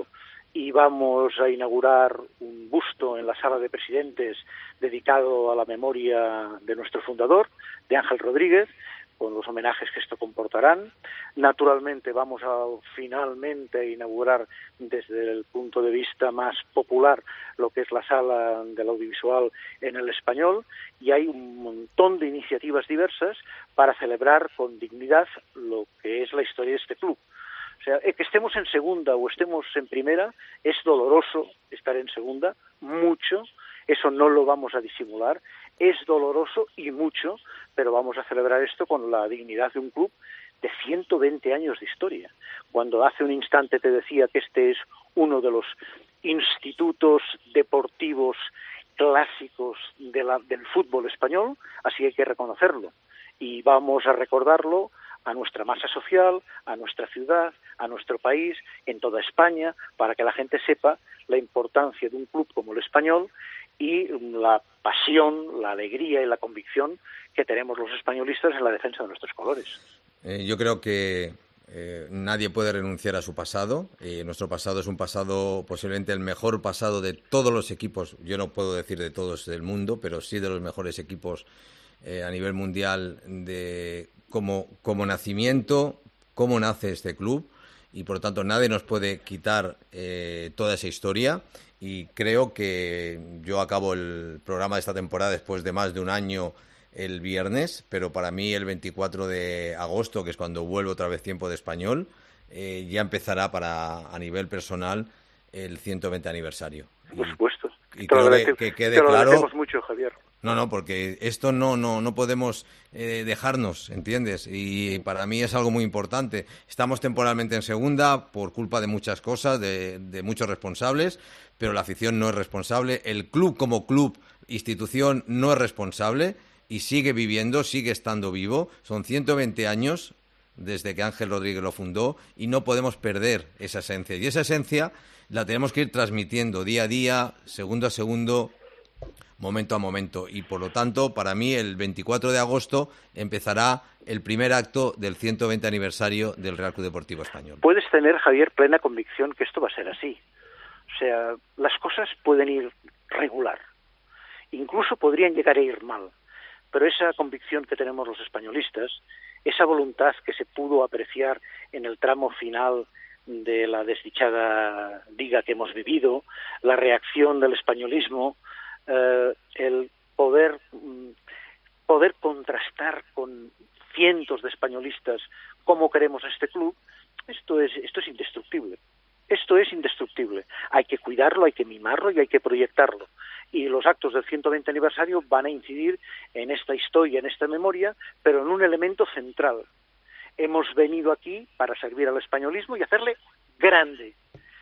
y vamos a inaugurar un busto en la sala de presidentes dedicado a la memoria de nuestro fundador, de Ángel Rodríguez, con los homenajes que esto comportarán. Naturalmente vamos a finalmente inaugurar desde el punto de vista más popular lo que es la sala del audiovisual en el español, y hay un montón de iniciativas diversas para celebrar con dignidad lo que es la historia de este club. O sea, que estemos en segunda o estemos en primera, es doloroso estar en segunda, mucho, eso no lo vamos a disimular, es doloroso y mucho, pero vamos a celebrar esto con la dignidad de un club de ciento veinte años de historia. Cuando hace un instante te decía que este es uno de los institutos deportivos clásicos de la, del fútbol español, así hay que reconocerlo. Y vamos a recordarlo a nuestra masa social, a nuestra ciudad, a nuestro país, en toda España, para que la gente sepa la importancia de un club como el Español y la pasión, la alegría y la convicción que tenemos los españolistas en la defensa de nuestros colores. Eh, yo creo que eh, nadie puede renunciar a su pasado. Eh, nuestro pasado es un pasado, posiblemente el mejor pasado de todos los equipos, yo no puedo decir de todos del mundo, pero sí de los mejores equipos eh, a nivel mundial de como, como nacimiento, cómo nace este club, y por lo tanto nadie nos puede quitar eh, toda esa historia. Y creo que yo acabo el programa de esta temporada después de más de un año el viernes, pero para mí el veinticuatro de agosto, que es cuando vuelvo otra vez Tiempo de Español, eh, ya empezará para a nivel personal el ciento veinte aniversario. Por supuesto. Y, y creo que, que quede te lo claro. agradecemos mucho, Javier. No, no, porque esto no no no podemos eh, dejarnos, ¿entiendes? Y para mí es algo muy importante. Estamos temporalmente en segunda por culpa de muchas cosas, de, de muchos responsables, pero la afición no es responsable. El club como club, institución, no es responsable y sigue viviendo, sigue estando vivo. Son ciento veinte años desde que Ángel Rodríguez lo fundó y no podemos perder esa esencia. Y esa esencia la tenemos que ir transmitiendo día a día, segundo a segundo, momento a momento, y por lo tanto para mí el veinticuatro de agosto empezará el primer acto del ciento veinte aniversario del Real Club Deportivo Español. Puedes tener, Javier, plena convicción que esto va a ser así. O sea, las cosas pueden ir regular, incluso podrían llegar a ir mal, pero esa convicción que tenemos los españolistas, esa voluntad que se pudo apreciar en el tramo final de la desdichada liga que hemos vivido, la reacción del españolismo, Uh, el poder poder contrastar con cientos de españolistas cómo queremos a este club, esto es esto es indestructible. Esto es indestructible. Hay que cuidarlo, hay que mimarlo y hay que proyectarlo. Y los actos del ciento veinte aniversario van a incidir en esta historia, en esta memoria, pero en un elemento central. Hemos venido aquí para servir al españolismo y hacerle grande.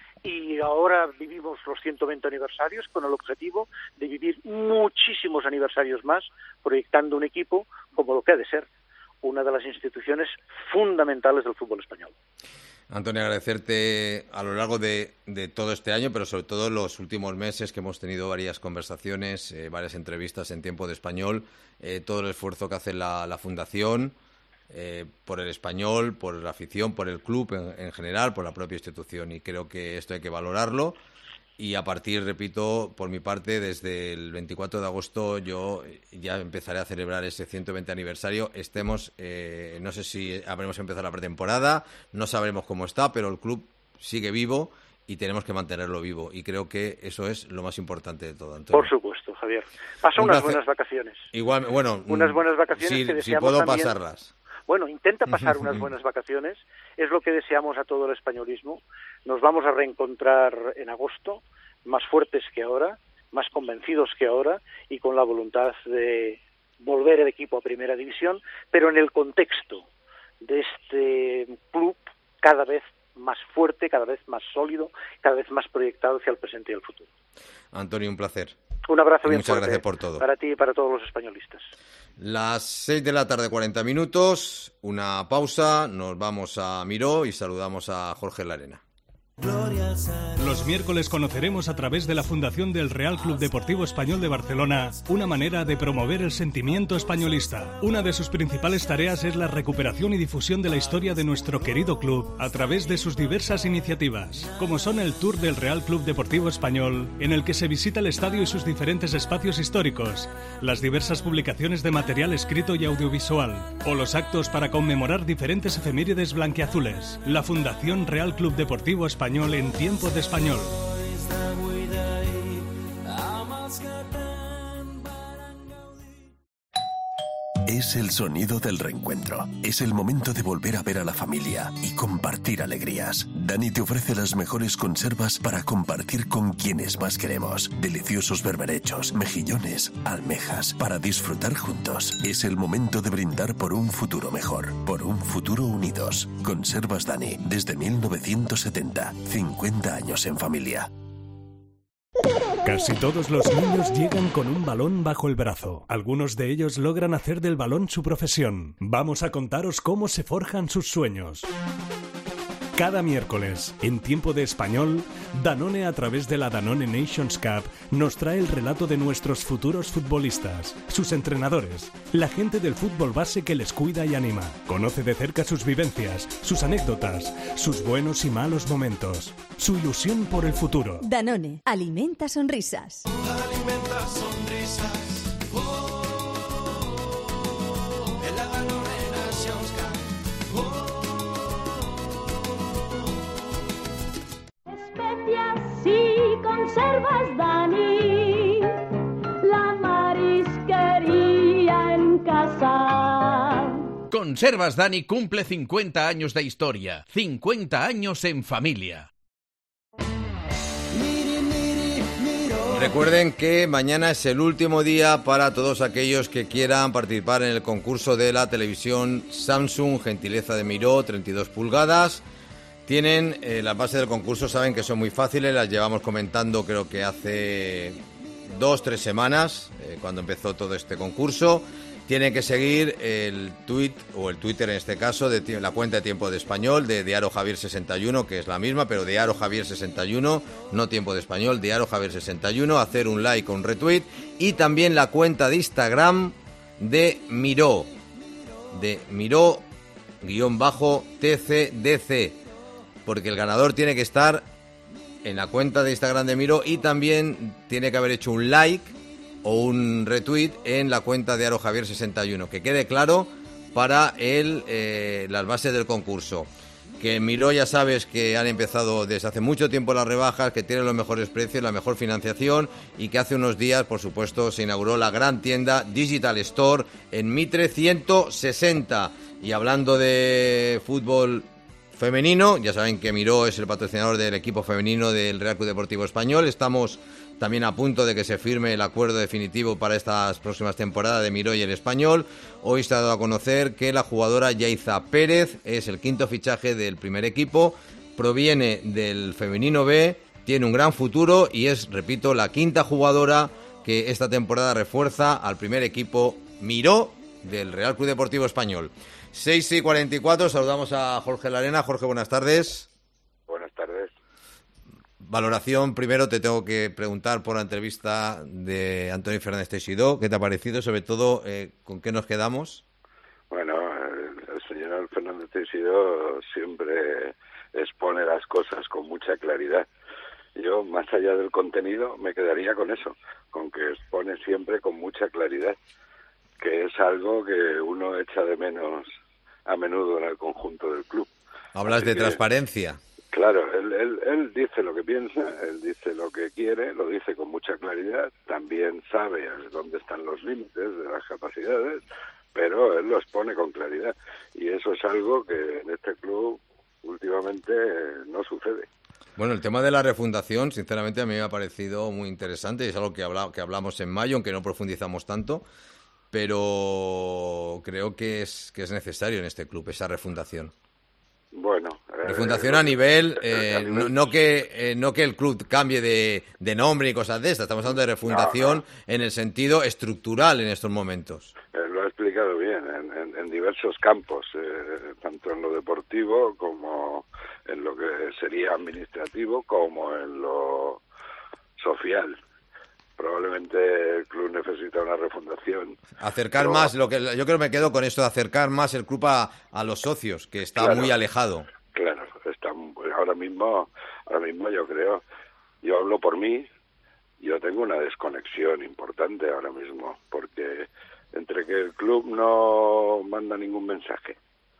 Y ahora vivimos los ciento veinte aniversarios con el objetivo de vivir muchísimos aniversarios más, proyectando un equipo como lo que ha de ser, una de las instituciones fundamentales del fútbol español. Antonio, agradecerte a lo largo de, de todo este año, pero sobre todo en los últimos meses que hemos tenido varias conversaciones, eh, varias entrevistas en Tiempo de Español, eh, todo el esfuerzo que hace la, la Fundación, Eh, por el español, por la afición, por el club en, en general, por la propia institución, y creo que esto hay que valorarlo. Y a partir, repito, por mi parte, desde el veinticuatro de agosto yo ya empezaré a celebrar ese ciento veinte aniversario. Estemos, eh, no sé si habremos empezado la pretemporada, no sabremos cómo está, pero el club sigue vivo y tenemos que mantenerlo vivo, y creo que eso es lo más importante de todo, Antonio. Por supuesto, Javier. Pasa Un unas placer. buenas vacaciones. Igual, bueno, unas buenas vacaciones si, que si deseamos puedo también. pasarlas. Bueno, intenta pasar unas buenas vacaciones, es lo que deseamos a todo el españolismo. Nos vamos a reencontrar en agosto, más fuertes que ahora, más convencidos que ahora, y con la voluntad de volver el equipo a Primera División, pero en el contexto de este club cada vez más fuerte, cada vez más sólido, cada vez más proyectado hacia el presente y el futuro. Antonio, un placer. Un abrazo bien Muchas fuerte gracias por todo. Para ti y para todos los españolistas. Las seis de la tarde, cuarenta minutos, una pausa, nos vamos a Miró y saludamos a Jorge Larena. Los miércoles conoceremos a través de la Fundación del Real Club Deportivo Español de Barcelona una manera de promover el sentimiento españolista. Una de sus principales tareas es la recuperación y difusión de la historia de nuestro querido club a través de sus diversas iniciativas, como son el Tour del Real Club Deportivo Español, en el que se visita el estadio y sus diferentes espacios históricos, las diversas publicaciones de material escrito y audiovisual, o los actos para conmemorar diferentes efemérides blanquiazules. La Fundación Real Club Deportivo Español en tiempo de español. Es el sonido del reencuentro. Es el momento de volver a ver a la familia y compartir alegrías. Dani te ofrece las mejores conservas para compartir con quienes más queremos. Deliciosos berberechos, mejillones, almejas, para disfrutar juntos. Es el momento de brindar por un futuro mejor, por un futuro unidos. Conservas Dani, desde mil novecientos setenta. cincuenta años en familia. Casi todos los niños llegan con un balón bajo el brazo. Algunos de ellos logran hacer del balón su profesión. Vamos a contaros cómo se forjan sus sueños. Cada miércoles, en tiempo de español, Danone, a través de la Danone Nations Cup, nos trae el relato de nuestros futuros futbolistas, sus entrenadores, la gente del fútbol base que les cuida y anima. Conoce de cerca sus vivencias, sus anécdotas, sus buenos y malos momentos, su ilusión por el futuro. Danone, alimenta sonrisas. Alimenta sonrisas. En la Danone Nations Cup. Si conservas Dani, la marisquería en casa. Conservas Dani cumple cincuenta años de historia, cincuenta años en familia. Recuerden que mañana es el último día para todos aquellos que quieran participar en el concurso de la televisión Samsung, gentileza de Miró, treinta y dos pulgadas. Tienen eh, las bases del concurso, saben que son muy fáciles, las llevamos comentando creo que hace dos, tres semanas, eh, cuando empezó todo este concurso. Tienen que seguir el tweet, o el Twitter en este caso, de la cuenta de Tiempo de Español, de Diario Javier sesenta y uno, que es la misma, pero Diario Javier sesenta y uno, no Tiempo de Español, Diario Javier sesenta y uno, hacer un like o un retweet, y también la cuenta de Instagram de Miró, de Miró, guión bajo, T C D C. Porque el ganador tiene que estar en la cuenta de Instagram de Miró y también tiene que haber hecho un like o un retweet en la cuenta de Aro Javier sesenta y uno. Que quede claro para el, eh, las bases del concurso. Que en Miró ya sabes que han empezado desde hace mucho tiempo las rebajas, que tienen los mejores precios, la mejor financiación y que hace unos días, por supuesto, se inauguró la gran tienda Digital Store en Mitre ciento sesenta. Y hablando de fútbol femenino, ya saben que Miró es el patrocinador del equipo femenino del Real Club Deportivo Español. Estamos también a punto de que se firme el acuerdo definitivo para estas próximas temporadas de Miró y el Español. Hoy se ha dado a conocer que la jugadora Yaiza Pérez es el quinto fichaje del primer equipo, proviene del femenino B, tiene un gran futuro y es, repito, la quinta jugadora que esta temporada refuerza al primer equipo Miró del Real Club Deportivo Español. seis y cuarenta y cuatro, saludamos a Jorge Larena. Jorge, buenas tardes. Buenas tardes. Valoración, primero te tengo que preguntar por la entrevista de Antonio Fernández Teixidó. ¿Qué te ha parecido? Sobre todo, eh, ¿con qué nos quedamos? Bueno, el, el señor Fernández Teixidó siempre expone las cosas con mucha claridad. Yo, más allá del contenido, me quedaría con eso, con que expone siempre con mucha claridad, que es algo que uno echa de menos a menudo en el conjunto del club. Hablas Así de que, transparencia. Claro, él, él, él dice lo que piensa, él dice lo que quiere, lo dice con mucha claridad, también sabe dónde están los límites de las capacidades, pero él lo expone con claridad. Y eso es algo que en este club últimamente no sucede. Bueno, el tema de la refundación, sinceramente, a mí me ha parecido muy interesante y es algo que, habla, que hablamos en mayo, aunque no profundizamos tanto, pero creo que es que es necesario en este club esa refundación. Bueno, refundación eh, a nivel, eh, a nivel... No, no que eh, no que el club cambie de, de nombre y cosas de estas, estamos hablando de refundación no, no. en el sentido estructural en estos momentos. Eh, lo ha explicado bien, en, en, en diversos campos, eh, tanto en lo deportivo como en lo que sería administrativo como en lo social. Probablemente el club necesita una refundación. Acercar pero... más, lo que yo creo que me quedo con esto de acercar más el club a, a los socios, que está claro, muy alejado. Claro, está ahora mismo, ahora mismo yo creo, yo hablo por mí, yo tengo una desconexión importante ahora mismo, porque entre que el club no manda ningún mensaje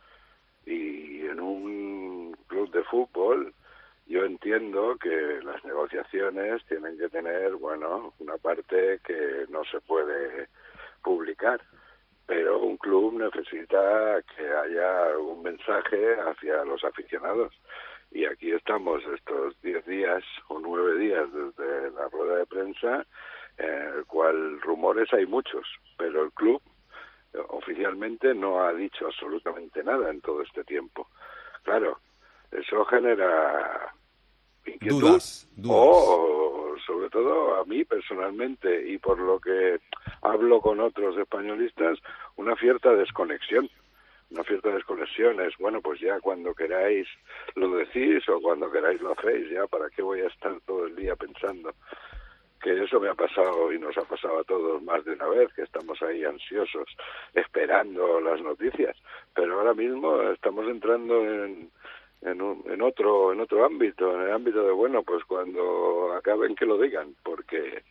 y en un club de fútbol yo entiendo que las negociaciones tienen que tener, bueno, una parte que no se puede publicar, pero un club necesita que haya algún mensaje hacia los aficionados. Y aquí estamos estos diez días o nueve días desde la rueda de prensa, en el cual rumores hay muchos, pero el club oficialmente no ha dicho absolutamente nada en todo este tiempo. Claro, eso genera inquietud, dudas, dudas. O, sobre todo a mí personalmente, y por lo que hablo con otros españolistas, una cierta desconexión. Una cierta desconexión es, bueno, pues ya cuando queráis lo decís o cuando queráis lo hacéis, ya para qué voy a estar todo el día pensando. Que eso me ha pasado y nos ha pasado a todos más de una vez, que estamos ahí ansiosos, esperando las noticias. Pero ahora mismo estamos entrando en, en, un, en otro en otro ámbito, en el ámbito de, bueno, pues cuando acaben que lo digan, porque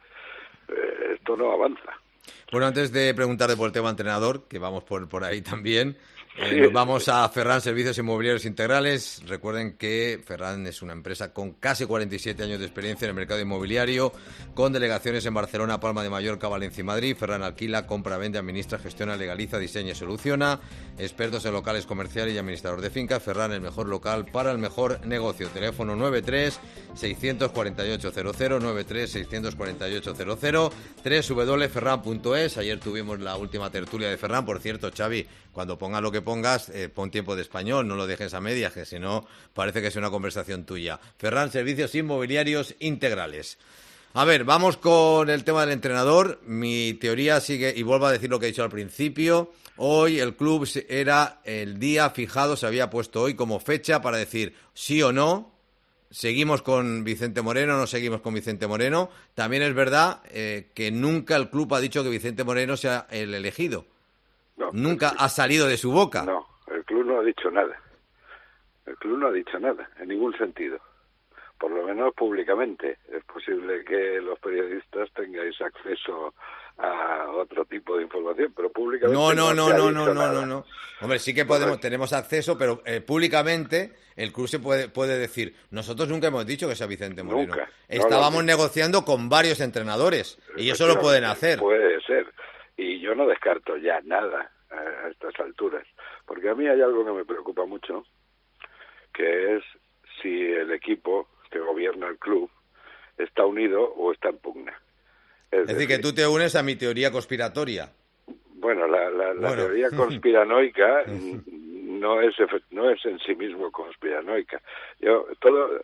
eh, esto no avanza. Bueno, antes de preguntarle por el tema entrenador, que vamos por, por ahí también, eh, Sí. nos vamos a Ferran Servicios Inmobiliarios Integrales. Recuerden que Ferran es una empresa con casi cuarenta y siete años de experiencia en el mercado inmobiliario, con delegaciones en Barcelona, Palma de Mallorca, Valencia y Madrid. Ferran alquila, compra, vende, administra, gestiona, legaliza, diseña y soluciona. Expertos en locales comerciales y administrador de fincas. Ferran, el mejor local para el mejor negocio. Teléfono nueve tres seis cuatro ocho cero cero, nueve tres seis cuatro ocho cero cero, doble u doble u doble u punto ferran punto es. Ayer tuvimos la última tertulia de Ferran. Por cierto, Xavi, cuando pongas lo que pongas, eh, pon tiempo de español, no lo dejes a medias, que si no parece que es una conversación tuya. Ferran, Servicios Inmobiliarios Integrales. A ver, vamos con el tema del entrenador. Mi teoría sigue, y vuelvo a decir lo que he dicho al principio. Hoy el club era el día fijado, se había puesto hoy como fecha para decir sí o no. ¿Seguimos con Vicente Moreno o no seguimos con Vicente Moreno? También es verdad eh, que nunca el club ha dicho que Vicente Moreno sea el elegido. No, nunca ha salido de su boca. No, el club no ha dicho nada. El club no ha dicho nada, en ningún sentido. Por lo menos públicamente. Es posible que los periodistas tengáis acceso a otro tipo de información, pero públicamente no, no, no, no, se ha no, dicho no, no, nada. no, no. Hombre, sí que podemos, tenemos acceso, pero eh, públicamente el club se puede puede decir, nosotros nunca hemos dicho que sea Vicente Moreno. Nunca. Estábamos No, no, negociando con varios entrenadores y eso lo pueden hacer. Puede ser. Y yo no descarto ya nada a estas alturas, porque a mí hay algo que me preocupa mucho, que es si el equipo que gobierna el club está unido o está en pugna. Es, es decir, que tú te unes a mi teoría conspiratoria. Bueno, la, la, la bueno. teoría conspiranoica no es no es en sí mismo conspiranoica. Yo todo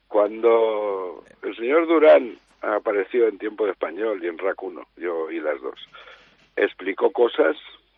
cuando el señor Durán apareció en Tiempo de Español y en R A C uno, yo oí las dos, explicó cosas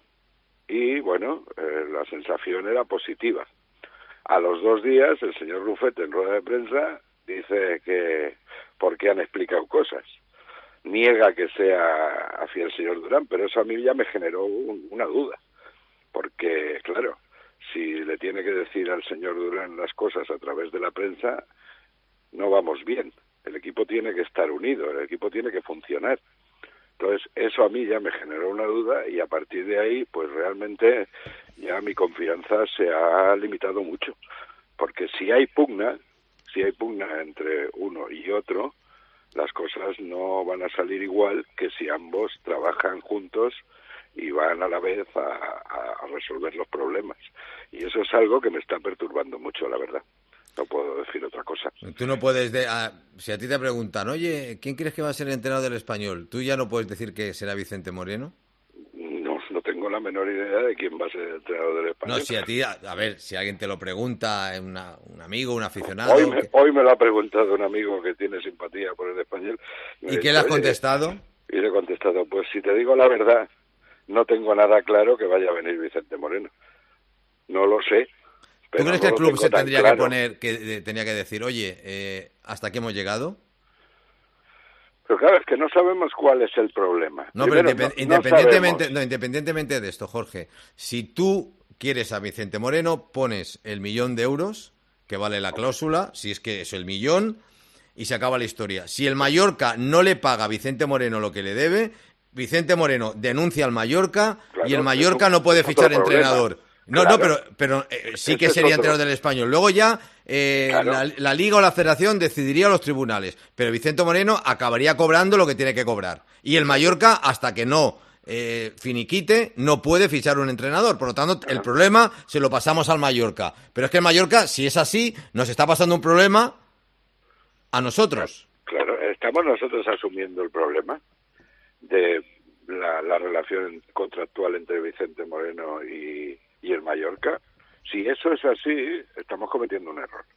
y bueno, eh, la sensación era positiva. A los dos días el señor Rufete en rueda de prensa dice que porque han explicado cosas. Niega que sea hacia el señor Durán, pero eso a mí ya me generó un, una duda, porque claro, si le tiene que decir al señor Durán las cosas a través de la prensa, no vamos bien. El equipo tiene que estar unido, el equipo tiene que funcionar. Entonces, eso a mí ya me generó una duda y a partir de ahí, pues realmente ya mi confianza se ha limitado mucho, porque si hay pugna, si hay pugna entre uno y otro, las cosas no van a salir igual que si ambos trabajan juntos y van a la vez a, a resolver los problemas. Y eso es algo que me está perturbando mucho, la verdad. No puedo decir otra cosa. Tú no puedes... De, a, si a ti te preguntan, oye, ¿quién crees que va a ser el entrenador del Español? ¿Tú ya no puedes decir que será Vicente Moreno? No, no tengo la menor idea de quién va a ser el entrenador del Español. No, si a ti, a, a ver, si alguien te lo pregunta, una, un amigo, un aficionado... Hoy me, que... hoy me lo ha preguntado un amigo que tiene simpatía por el Español. ¿Y qué le has contestado? Y le he contestado, pues si te digo la verdad, no tengo nada claro que vaya a venir Vicente Moreno. No lo sé, ¿Tú crees no que el lo club tengo se tan tendría claro. que poner, que eh, tenía que decir, oye, eh, ¿hasta aquí hemos llegado? Pero claro, es que no sabemos cuál es el problema. No, Primero, pero independ- no- no independientemente, sabemos. no, independientemente de esto, Jorge, si tú quieres a Vicente Moreno, pones el millón de euros que vale la cláusula, si es que es el millón, y se acaba la historia. Si el Mallorca no le paga a Vicente Moreno lo que le debe, Vicente Moreno denuncia al Mallorca Claro, y el Mallorca es un- no puede es otro fichar problema. entrenador. No, Claro. no, pero, pero eh, sí Ese que es sería otro. entrenador del Español. Luego ya eh, Claro. la, la Liga o la Federación decidiría los tribunales. Pero Vicente Moreno acabaría cobrando lo que tiene que cobrar. Y el Mallorca, hasta que no eh, finiquite, no puede fichar un entrenador. Por lo tanto, el problema se lo pasamos al Mallorca. Pero es que el Mallorca, si es así, nos está pasando un problema a nosotros. Claro, estamos nosotros asumiendo el problema de la, la relación contractual entre Vicente Moreno y, y el Mallorca. Si eso es así, estamos cometiendo un error.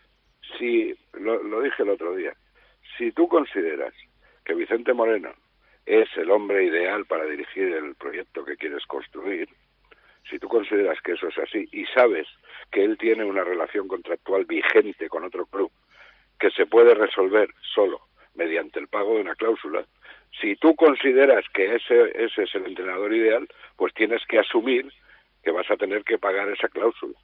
Si, lo, lo dije el otro día, si tú consideras que Vicente Moreno es el hombre ideal para dirigir el proyecto que quieres construir, si tú consideras que eso es así y sabes que él tiene una relación contractual vigente con otro club que se puede resolver solo mediante el pago de una cláusula, si tú consideras que ese, ese es el entrenador ideal, pues tienes que asumir que vas a tener que pagar esa cláusula.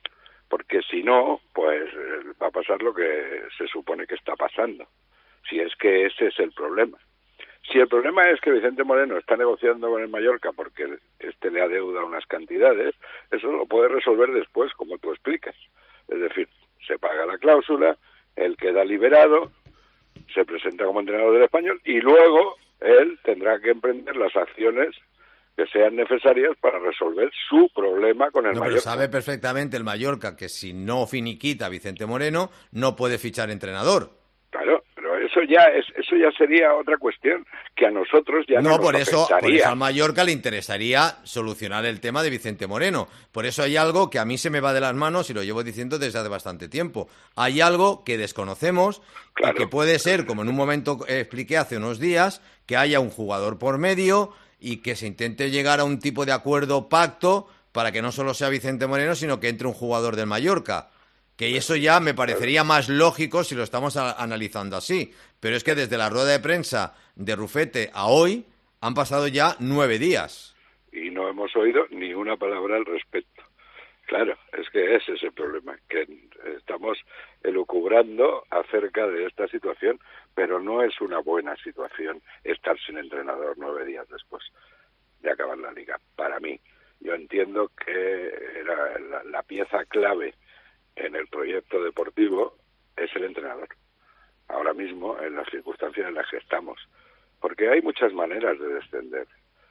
Porque si no, pues eh, va a pasar lo que se supone que está pasando. Si es que ese es el problema. Si el problema es que Vicente Moreno está negociando con el Mallorca porque este le adeuda unas cantidades, eso lo puede resolver después, como tú explicas. Es decir, se paga la cláusula, él queda liberado, se presenta como entrenador del Español y luego él tendrá que emprender las acciones que sean necesarias para resolver su problema con el No, pero Mallorca. sabe perfectamente el Mallorca que si no finiquita a Vicente Moreno, no puede fichar entrenador. Claro, pero eso ya es eso ya sería otra cuestión que a nosotros ya no, No, nos por eso, por afectaría. eso al Mallorca le interesaría solucionar el tema de Vicente Moreno. Por eso hay algo que a mí se me va de las manos y lo llevo diciendo desde hace bastante tiempo. Hay algo que desconocemos Claro. y que puede ser, como en un momento eh, expliqué hace unos días, que haya un jugador por medio y que se intente llegar a un tipo de acuerdo, pacto, para que no solo sea Vicente Moreno, sino que entre un jugador del Mallorca. Que eso ya me parecería más lógico si lo estamos a- analizando así. Pero es que desde la rueda de prensa de Rufete a hoy han pasado ya nueve días. Y no hemos oído ni una palabra al respecto. Claro, es que ese es el problema, que estamos elucubrando acerca de esta situación, pero no es una buena situación estar sin entrenador nueve días después de acabar la liga. Para mí, yo entiendo que era la, la pieza clave en el proyecto deportivo es el entrenador. Ahora mismo, en las circunstancias en las que estamos, porque hay muchas maneras de descender.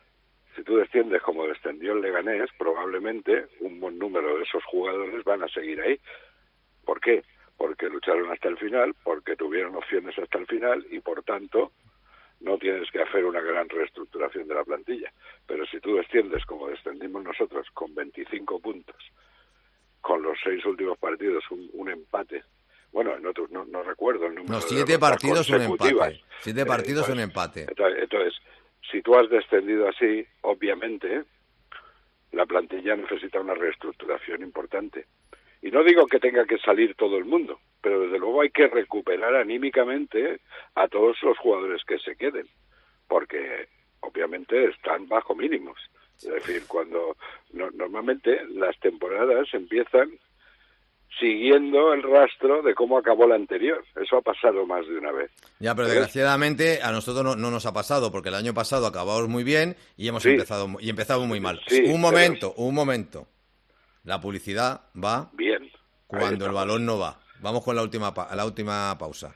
Si tú desciendes como descendió el Leganés, probablemente un buen número de esos jugadores van a seguir ahí. ¿Por qué? Porque lucharon hasta el final, porque tuvieron opciones hasta el final y, por tanto, no tienes que hacer una gran reestructuración de la plantilla. Pero si tú desciendes como descendimos nosotros, con veinticinco puntos, con los seis últimos partidos, un, un empate. Bueno, en otros no, no recuerdo el número. No, de siete derrotas partidos, un consecutivas. empate. Siete partidos, Eh, un empate. Entonces, entonces, si tú has descendido así, obviamente, la plantilla necesita una reestructuración importante. Y no digo que tenga que salir todo el mundo, pero desde luego hay que recuperar anímicamente a todos los jugadores que se queden, porque obviamente están bajo mínimos. Es decir, cuando no, normalmente las temporadas empiezan siguiendo el rastro de cómo acabó la anterior. Eso ha pasado más de una vez. Ya, pero ¿Ves? desgraciadamente a nosotros no, no nos ha pasado, porque el año pasado acabamos muy bien y hemos Sí. empezado y empezamos muy mal. Sí, un pero- momento, un momento. La publicidad va Bien. Ahí cuando el estamos. balón no va. Vamos con la última pa- la última pausa.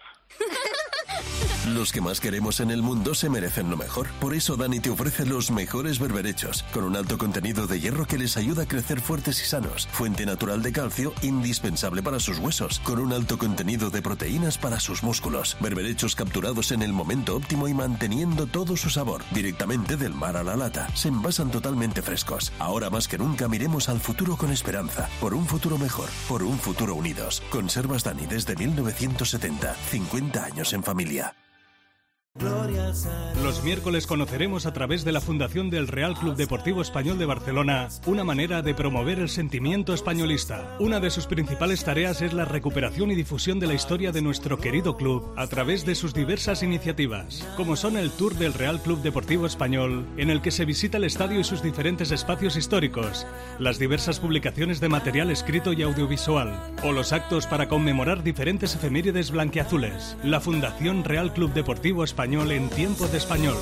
Los que más queremos en el mundo se merecen lo mejor. Por eso Dani te ofrece los mejores berberechos, con un alto contenido de hierro que les ayuda a crecer fuertes y sanos. Fuente natural de calcio, indispensable para sus huesos, con un alto contenido de proteínas para sus músculos. Berberechos capturados en el momento óptimo y manteniendo todo su sabor, directamente del mar a la lata. Se envasan totalmente frescos. Ahora más que nunca miremos al futuro con esperanza. Por un futuro mejor, por un futuro unidos. Conservas Dani desde mil novecientos setenta. cincuenta años en familia. Los miércoles conoceremos a través de la Fundación del Real Club Deportivo Español de Barcelona una manera de promover el sentimiento españolista. Una de sus principales tareas es la recuperación y difusión de la historia de nuestro querido club a través de sus diversas iniciativas, como son el Tour del Real Club Deportivo Español, en el que se visita el estadio y sus diferentes espacios históricos, las diversas publicaciones de material escrito y audiovisual, o los actos para conmemorar diferentes efemérides blanquiazules. La Fundación Real Club Deportivo Español en tiempo de español.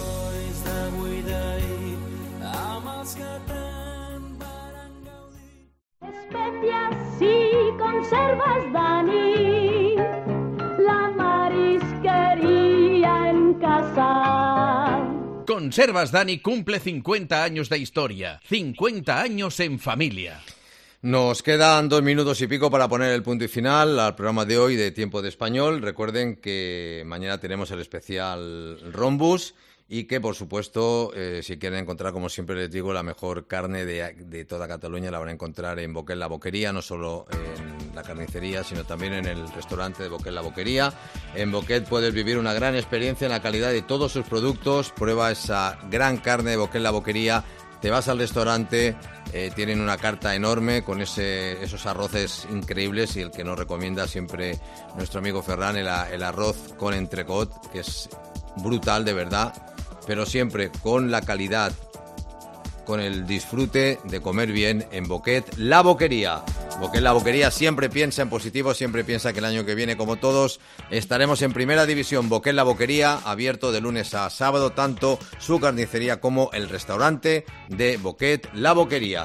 Especias y conservas, Dani, la marisquería en casa. Conservas Dani cumple cincuenta años de historia, cincuenta años en familia. Nos quedan dos minutos y pico para poner el punto y final al programa de hoy de Tiempo de Español. Recuerden que mañana tenemos el especial Rhombus y que, por supuesto, eh, si quieren encontrar, como siempre les digo, la mejor carne de, de toda Cataluña, la van a encontrar en Boquet La Boquería, no solo en la carnicería, sino también en el restaurante de Boquet La Boquería. En Boquet puedes vivir una gran experiencia en la calidad de todos sus productos. Prueba esa gran carne de Boquet La Boquería. Te vas al restaurante, eh, tienen una carta enorme con ese, esos arroces increíbles y el que nos recomienda siempre nuestro amigo Ferran, el, el arroz con entrecot, que es brutal de verdad, pero siempre con la calidad, con el disfrute de comer bien en Boquet La Boquería. Boquet La Boquería siempre piensa en positivo, siempre piensa que el año que viene, como todos, estaremos en Primera División. Boquet La Boquería, abierto de lunes a sábado, tanto su carnicería como el restaurante de Boquet La Boquería.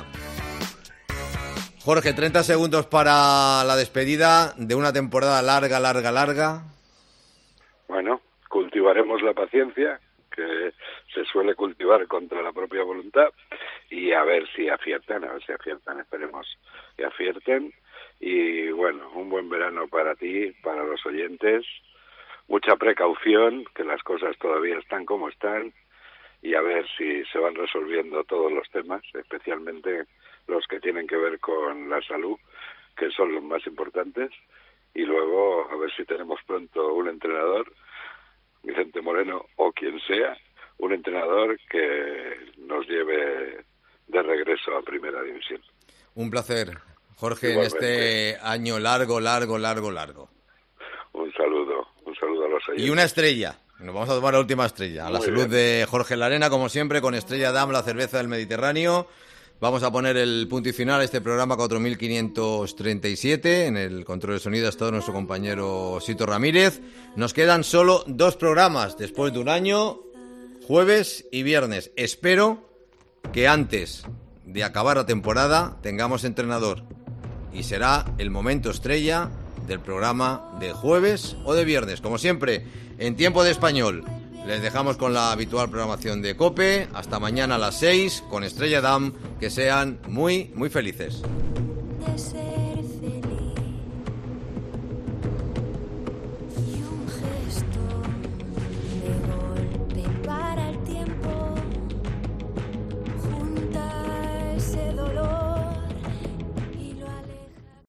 Jorge, treinta segundos para la despedida de una temporada larga, larga, larga. Bueno, cultivaremos la paciencia, que se suele cultivar contra la propia voluntad, y a ver si aciertan, a ver si aciertan, esperemos que acierten. Y bueno, un buen verano para ti, para los oyentes, mucha precaución, que las cosas todavía están como están, y a ver si se van resolviendo todos los temas, especialmente los que tienen que ver con la salud, que son los más importantes, y luego a ver si tenemos pronto un entrenador, Vicente Moreno o quien sea, un entrenador que nos lleve de regreso a Primera División. Un placer, Jorge, igualmente, en este año largo, largo, largo, largo. Un saludo, un saludo a los oyentes. Y una estrella, nos vamos a tomar la última estrella. A la Muy salud bien. De Jorge Larena, como siempre, con Estrella Damm, la cerveza del Mediterráneo. Vamos a poner el punto y final a este programa cuatro mil quinientos treinta y siete. En el control de sonido ha estado nuestro compañero Sito Ramírez. Nos quedan solo dos programas después de un año, jueves y viernes. Espero que antes de acabar la temporada tengamos entrenador. Y será el momento estrella del programa de jueves o de viernes. Como siempre, en Tiempo de Español. Les dejamos con la habitual programación de COPE. Hasta mañana a las seis con Estrella Damm. Que sean muy, muy felices.